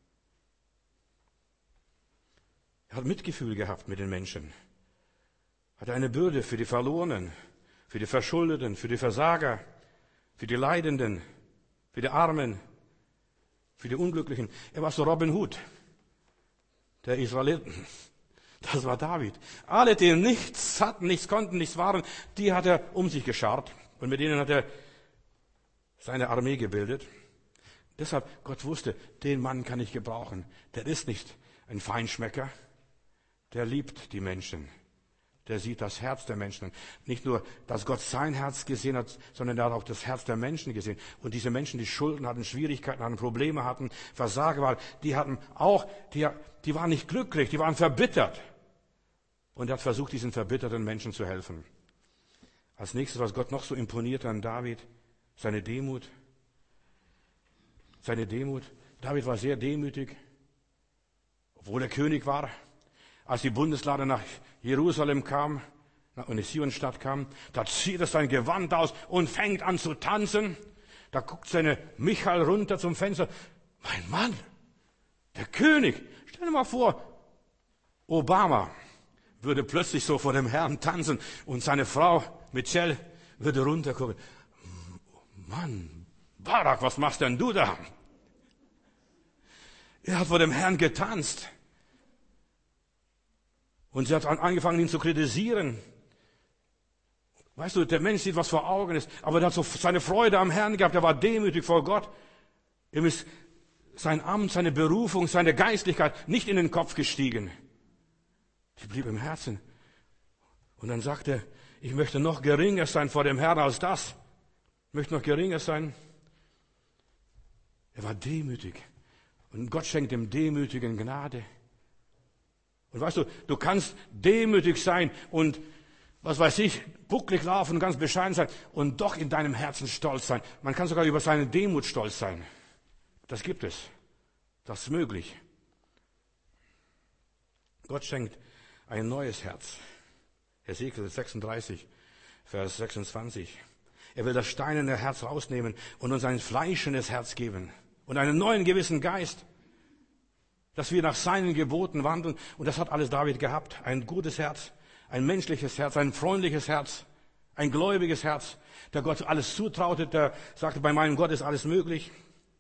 Er hat Mitgefühl gehabt mit den Menschen. Hat eine Bürde für die Verlorenen, für die Verschuldeten, für die Versager, für die Leidenden, für die Armen, für die Unglücklichen. Er war so Robin Hood der Israeliten. Das war David. Alle, die nichts hatten, nichts konnten, nichts waren, die hat er um sich geschart. Und mit ihnen hat er seine Armee gebildet. Deshalb, Gott wusste, den Mann kann ich gebrauchen. Der ist nicht ein Feinschmecker. Der liebt die Menschen. Der sieht das Herz der Menschen. Nicht nur, dass Gott sein Herz gesehen hat, sondern er hat auch das Herz der Menschen gesehen. Und diese Menschen, die Schulden hatten, Schwierigkeiten hatten, Probleme hatten, Versagen waren, die waren nicht glücklich, die waren verbittert. Und er hat versucht, diesen verbitterten Menschen zu helfen. Als nächstes, was Gott noch so imponiert an David, seine Demut. Seine Demut. David war sehr demütig, obwohl er König war. Als die Bundeslade nach Jerusalem kam, in die Sionstadt kam, da zieht er sein Gewand aus und fängt an zu tanzen. Da guckt seine Michal runter zum Fenster. Mein Mann, der König. Stell dir mal vor, Obama würde plötzlich so vor dem Herrn tanzen und seine Frau Michelle würde runtergucken. Mann, Barack, was machst denn du da? Er hat vor dem Herrn getanzt. Und sie hat angefangen, ihn zu kritisieren. Weißt du, der Mensch sieht, was vor Augen ist, aber er hat so seine Freude am Herrn gehabt, er war demütig vor Gott. Ihm ist sein Amt, seine Berufung, seine Geistlichkeit nicht in den Kopf gestiegen. Die blieb im Herzen. Und dann sagte er, ich möchte noch geringer sein vor dem Herrn als das. Ich möchte noch geringer sein. Er war demütig. Und Gott schenkt dem Demütigen Gnade. Und weißt du, du kannst demütig sein und, bucklig laufen und ganz bescheiden sein und doch in deinem Herzen stolz sein. Man kann sogar über seine Demut stolz sein. Das gibt es. Das ist möglich. Gott schenkt ein neues Herz. Hesekiel 36, Vers 26. Er will das steinerne Herz rausnehmen und uns ein fleischendes Herz geben und einen neuen gewissen Geist. dass wir nach seinen Geboten wandeln. Und das hat alles David gehabt. Ein gutes Herz, ein menschliches Herz, ein freundliches Herz, ein gläubiges Herz, der Gott alles zutraute, der sagte, bei meinem Gott ist alles möglich.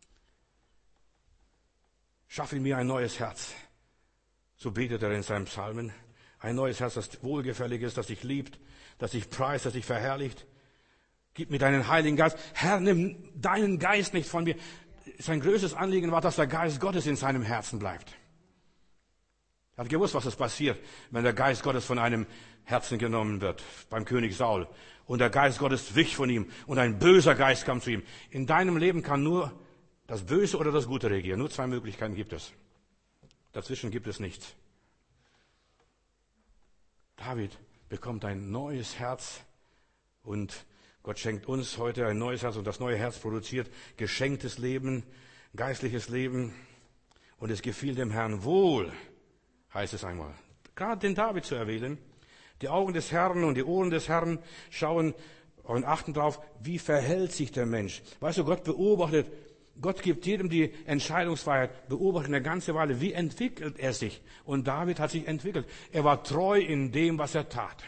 Schaff in mir ein neues Herz. So betet er in seinen Psalmen. Ein neues Herz, das wohlgefällig ist, das dich liebt, das dich preist, das dich verherrlicht. Gib mir deinen Heiligen Geist. Herr, nimm deinen Geist nicht von mir. Sein größtes Anliegen war, dass der Geist Gottes in seinem Herzen bleibt. Er hat gewusst, was es passiert, wenn der Geist Gottes von einem Herzen genommen wird, beim König Saul. Und der Geist Gottes wich von ihm und ein böser Geist kam zu ihm. In deinem Leben kann nur das Böse oder das Gute regieren. Nur zwei Möglichkeiten gibt es. Dazwischen gibt es nichts. David bekommt ein neues Herz und Gott schenkt uns heute ein neues Herz und das neue Herz produziert geschenktes Leben, geistliches Leben und es gefiel dem Herrn wohl, heißt es einmal. Gerade den David zu erwählen. Die Augen des Herrn und die Ohren des Herrn schauen und achten darauf, wie verhält sich der Mensch. Weißt du, Gott beobachtet, Gott gibt jedem die Entscheidungsfreiheit, beobachtet eine ganze Weile, wie entwickelt er sich. Und David hat sich entwickelt. Er war treu in dem, was er tat.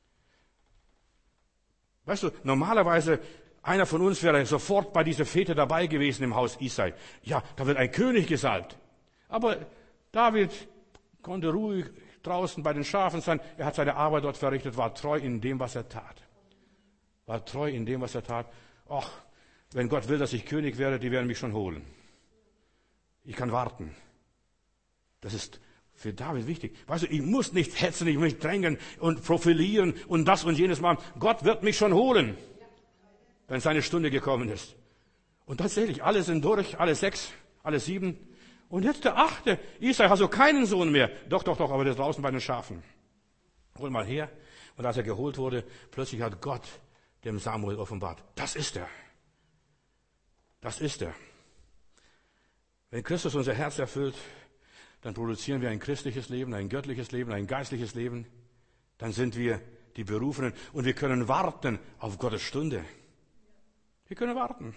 Weißt du, normalerweise, einer von uns wäre sofort bei dieser Fete dabei gewesen im Haus Isai. Ja, da wird ein König gesalbt. Aber David konnte ruhig draußen bei den Schafen sein. Er hat seine Arbeit dort verrichtet, war treu in dem, was er tat. War treu in dem, was er tat. Ach, wenn Gott will, dass ich König werde, die werden mich schon holen. Ich kann warten. Das ist für David wichtig. Weißt du, ich muss nicht hetzen, ich muss nicht drängen und profilieren und das und jenes machen. Gott wird mich schon holen, wenn seine Stunde gekommen ist. Und tatsächlich, alle sind durch, alle 6, alle 7. Und jetzt der 8. Isai hat so keinen Sohn mehr. Doch, aber der ist draußen bei den Schafen. Hol mal her. Und als er geholt wurde, plötzlich hat Gott dem Samuel offenbart. Das ist er. Das ist er. Wenn Christus unser Herz erfüllt, dann produzieren wir ein christliches Leben, ein göttliches Leben, ein geistliches Leben. Dann sind wir die Berufenen und wir können warten auf Gottes Stunde. Wir können warten.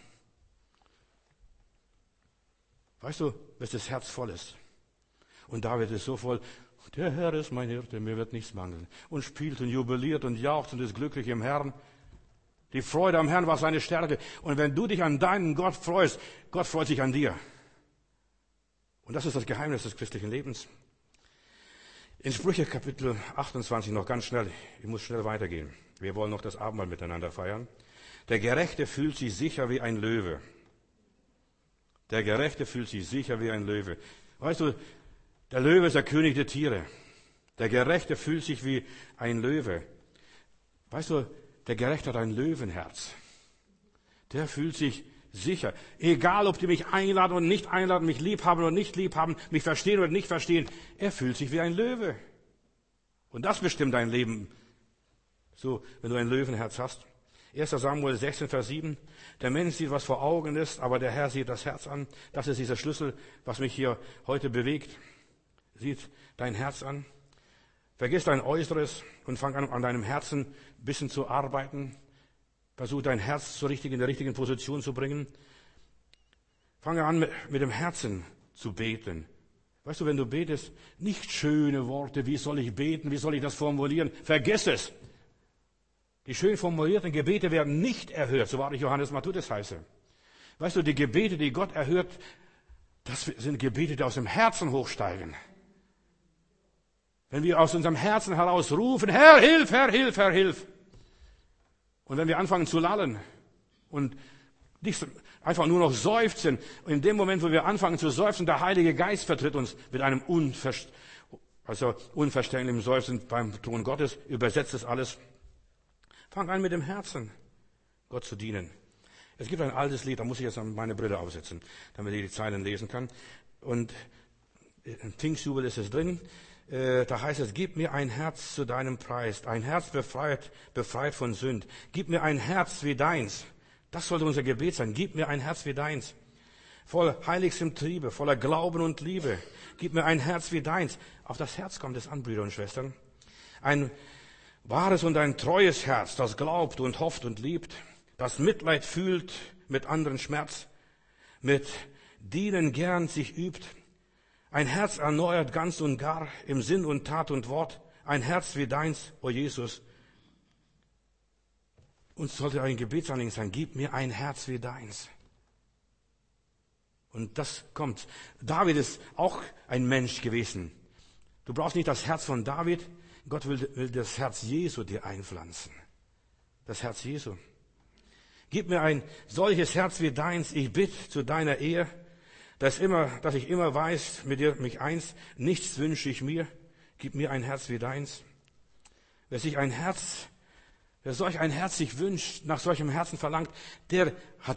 Weißt du, bis das Herz voll ist. Und David ist so voll, der Herr ist mein Hirte, mir wird nichts mangeln. Und spielt und jubiliert und jauchzt und ist glücklich im Herrn. Die Freude am Herrn war seine Stärke. Und wenn du dich an deinen Gott freust, Gott freut sich an dir. Und das ist das Geheimnis des christlichen Lebens. In Sprüche Kapitel 28 noch ganz schnell. Ich muss schnell weitergehen. Wir wollen noch das Abendmahl miteinander feiern. Der Gerechte fühlt sich sicher wie ein Löwe. Der Gerechte fühlt sich sicher wie ein Löwe. Weißt du, der Löwe ist der König der Tiere. Der Gerechte fühlt sich wie ein Löwe. Weißt du, der Gerechte hat ein Löwenherz. Der fühlt sich sicher. Egal, ob die mich einladen oder nicht einladen, mich lieb haben oder nicht lieb haben, mich verstehen oder nicht verstehen. Er fühlt sich wie ein Löwe. Und das bestimmt dein Leben. So, wenn du ein Löwenherz hast. 1. Samuel 16, Vers 7. Der Mensch sieht, was vor Augen ist, aber der Herr sieht das Herz an. Das ist dieser Schlüssel, was mich hier heute bewegt. Sieht dein Herz an. Vergiss dein Äußeres und fang an deinem Herzen ein bisschen zu arbeiten. Versuch dein Herz in der richtigen Position zu bringen. Fange an mit dem Herzen zu beten. Weißt du, wenn du betest, nicht schöne Worte, wie soll ich beten, wie soll ich das formulieren? Vergiss es. Die schön formulierten Gebete werden nicht erhört, so wahr ich Johannes Matthäus heiße. Weißt du, die Gebete, die Gott erhört, das sind Gebete, die aus dem Herzen hochsteigen. Wenn wir aus unserem Herzen heraus rufen, Herr, hilf, Herr, hilf, Herr, hilf. Und wenn wir anfangen zu lallen und nicht einfach nur noch seufzen, und in dem Moment, wo wir anfangen zu seufzen, der Heilige Geist vertritt uns mit einem unverständlichen Seufzen beim Thron Gottes, übersetzt es alles. Fang an mit dem Herzen, Gott zu dienen. Es gibt ein altes Lied, da muss ich jetzt meine Brille aufsetzen, damit ich die Zeilen lesen kann. Und im Pfingstjubel ist es drin. Da heißt es, gib mir ein Herz zu deinem Preis, ein Herz befreit von Sünd. Gib mir ein Herz wie deins. Das sollte unser Gebet sein. Gib mir ein Herz wie deins. Voll heiligstem Triebe, voller Glauben und Liebe. Gib mir ein Herz wie deins. Auf das Herz kommt es an, Brüder und Schwestern. Ein wahres und ein treues Herz, das glaubt und hofft und liebt, das Mitleid fühlt mit anderen Schmerz, mit Dienen gern sich übt. Ein Herz erneuert ganz und gar im Sinn und Tat und Wort. Ein Herz wie deins, o Jesus. Uns sollte ein Gebetsanliegen sein, gib mir ein Herz wie deins. Und das kommt. David ist auch ein Mensch gewesen. Du brauchst nicht das Herz von David. Gott will das Herz Jesu dir einpflanzen. Das Herz Jesu. Gib mir ein solches Herz wie deins. Ich bitte zu deiner Ehe, dass ich immer weiß, mit dir mich eins. Nichts wünsche ich mir. Gib mir ein Herz wie deins. Wer solch ein Herz sich wünscht, nach solchem Herzen verlangt, der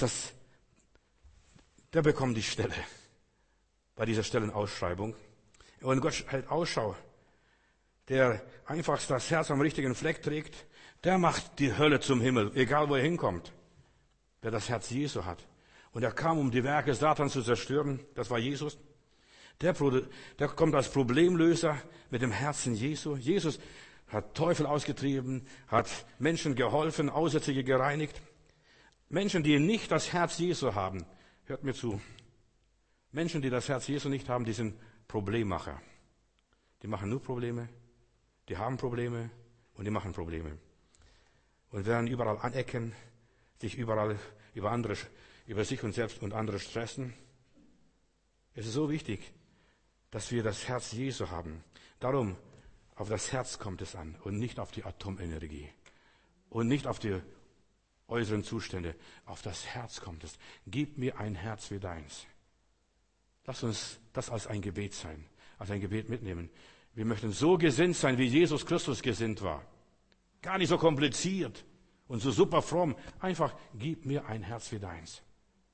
bekommt die Stelle bei dieser Stellenausschreibung. Und Gott hält Ausschau. Der einfach das Herz am richtigen Fleck trägt, der macht die Hölle zum Himmel, egal wo er hinkommt. Wer das Herz Jesu hat. Und er kam, um die Werke Satans zu zerstören. Das war Jesus. Der kommt als Problemlöser mit dem Herzen Jesu. Jesus hat Teufel ausgetrieben, hat Menschen geholfen, Aussätzige gereinigt. Menschen, die nicht das Herz Jesu haben, hört mir zu. Menschen, die das Herz Jesu nicht haben, die sind Problemmacher. Die machen nur Probleme, die haben Probleme und die machen Probleme. Und werden überall anecken, sich überall über sich und selbst und andere stressen. Es ist so wichtig, dass wir das Herz Jesu haben. Darum, auf das Herz kommt es an und nicht auf die Atomenergie und nicht auf die äußeren Zustände. Auf das Herz kommt es. Gib mir ein Herz wie deins. Lass uns das als ein Gebet sein, als ein Gebet mitnehmen. Wir möchten so gesinnt sein, wie Jesus Christus gesinnt war. Gar nicht so kompliziert und so super fromm. Einfach, gib mir ein Herz wie deins.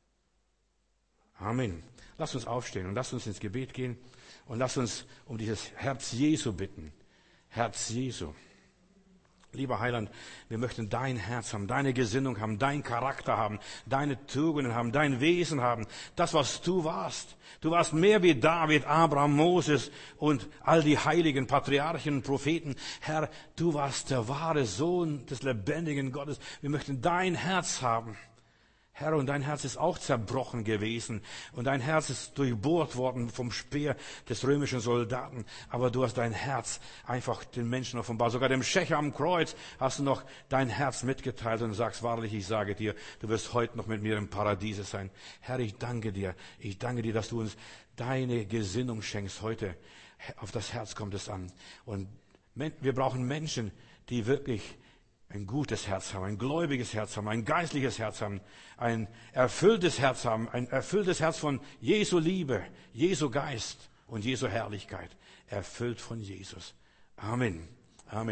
Amen. Lass uns aufstehen und lass uns ins Gebet gehen und lass uns um dieses Herz Jesu bitten. Herz Jesu. Lieber Heiland, wir möchten dein Herz haben, deine Gesinnung haben, deinen Charakter haben, deine Tugenden haben, dein Wesen haben. Das, was du warst. Du warst mehr wie David, Abraham, Moses und all die heiligen Patriarchen und Propheten. Herr, du warst der wahre Sohn des lebendigen Gottes. Wir möchten dein Herz haben. Herr, und dein Herz ist auch zerbrochen gewesen und dein Herz ist durchbohrt worden vom Speer des römischen Soldaten. Aber du hast dein Herz einfach den Menschen offenbart. Sogar dem Schächer am Kreuz hast du noch dein Herz mitgeteilt und sagst, wahrlich, ich sage dir, du wirst heute noch mit mir im Paradiese sein. Herr, ich danke dir, dass du uns deine Gesinnung schenkst heute. Auf das Herz kommt es an. Und wir brauchen Menschen, die wirklich ein gutes Herz haben, ein gläubiges Herz haben, ein geistliches Herz haben, ein erfülltes Herz haben, ein erfülltes Herz von Jesu Liebe, Jesu Geist und Jesu Herrlichkeit, erfüllt von Jesus. Amen.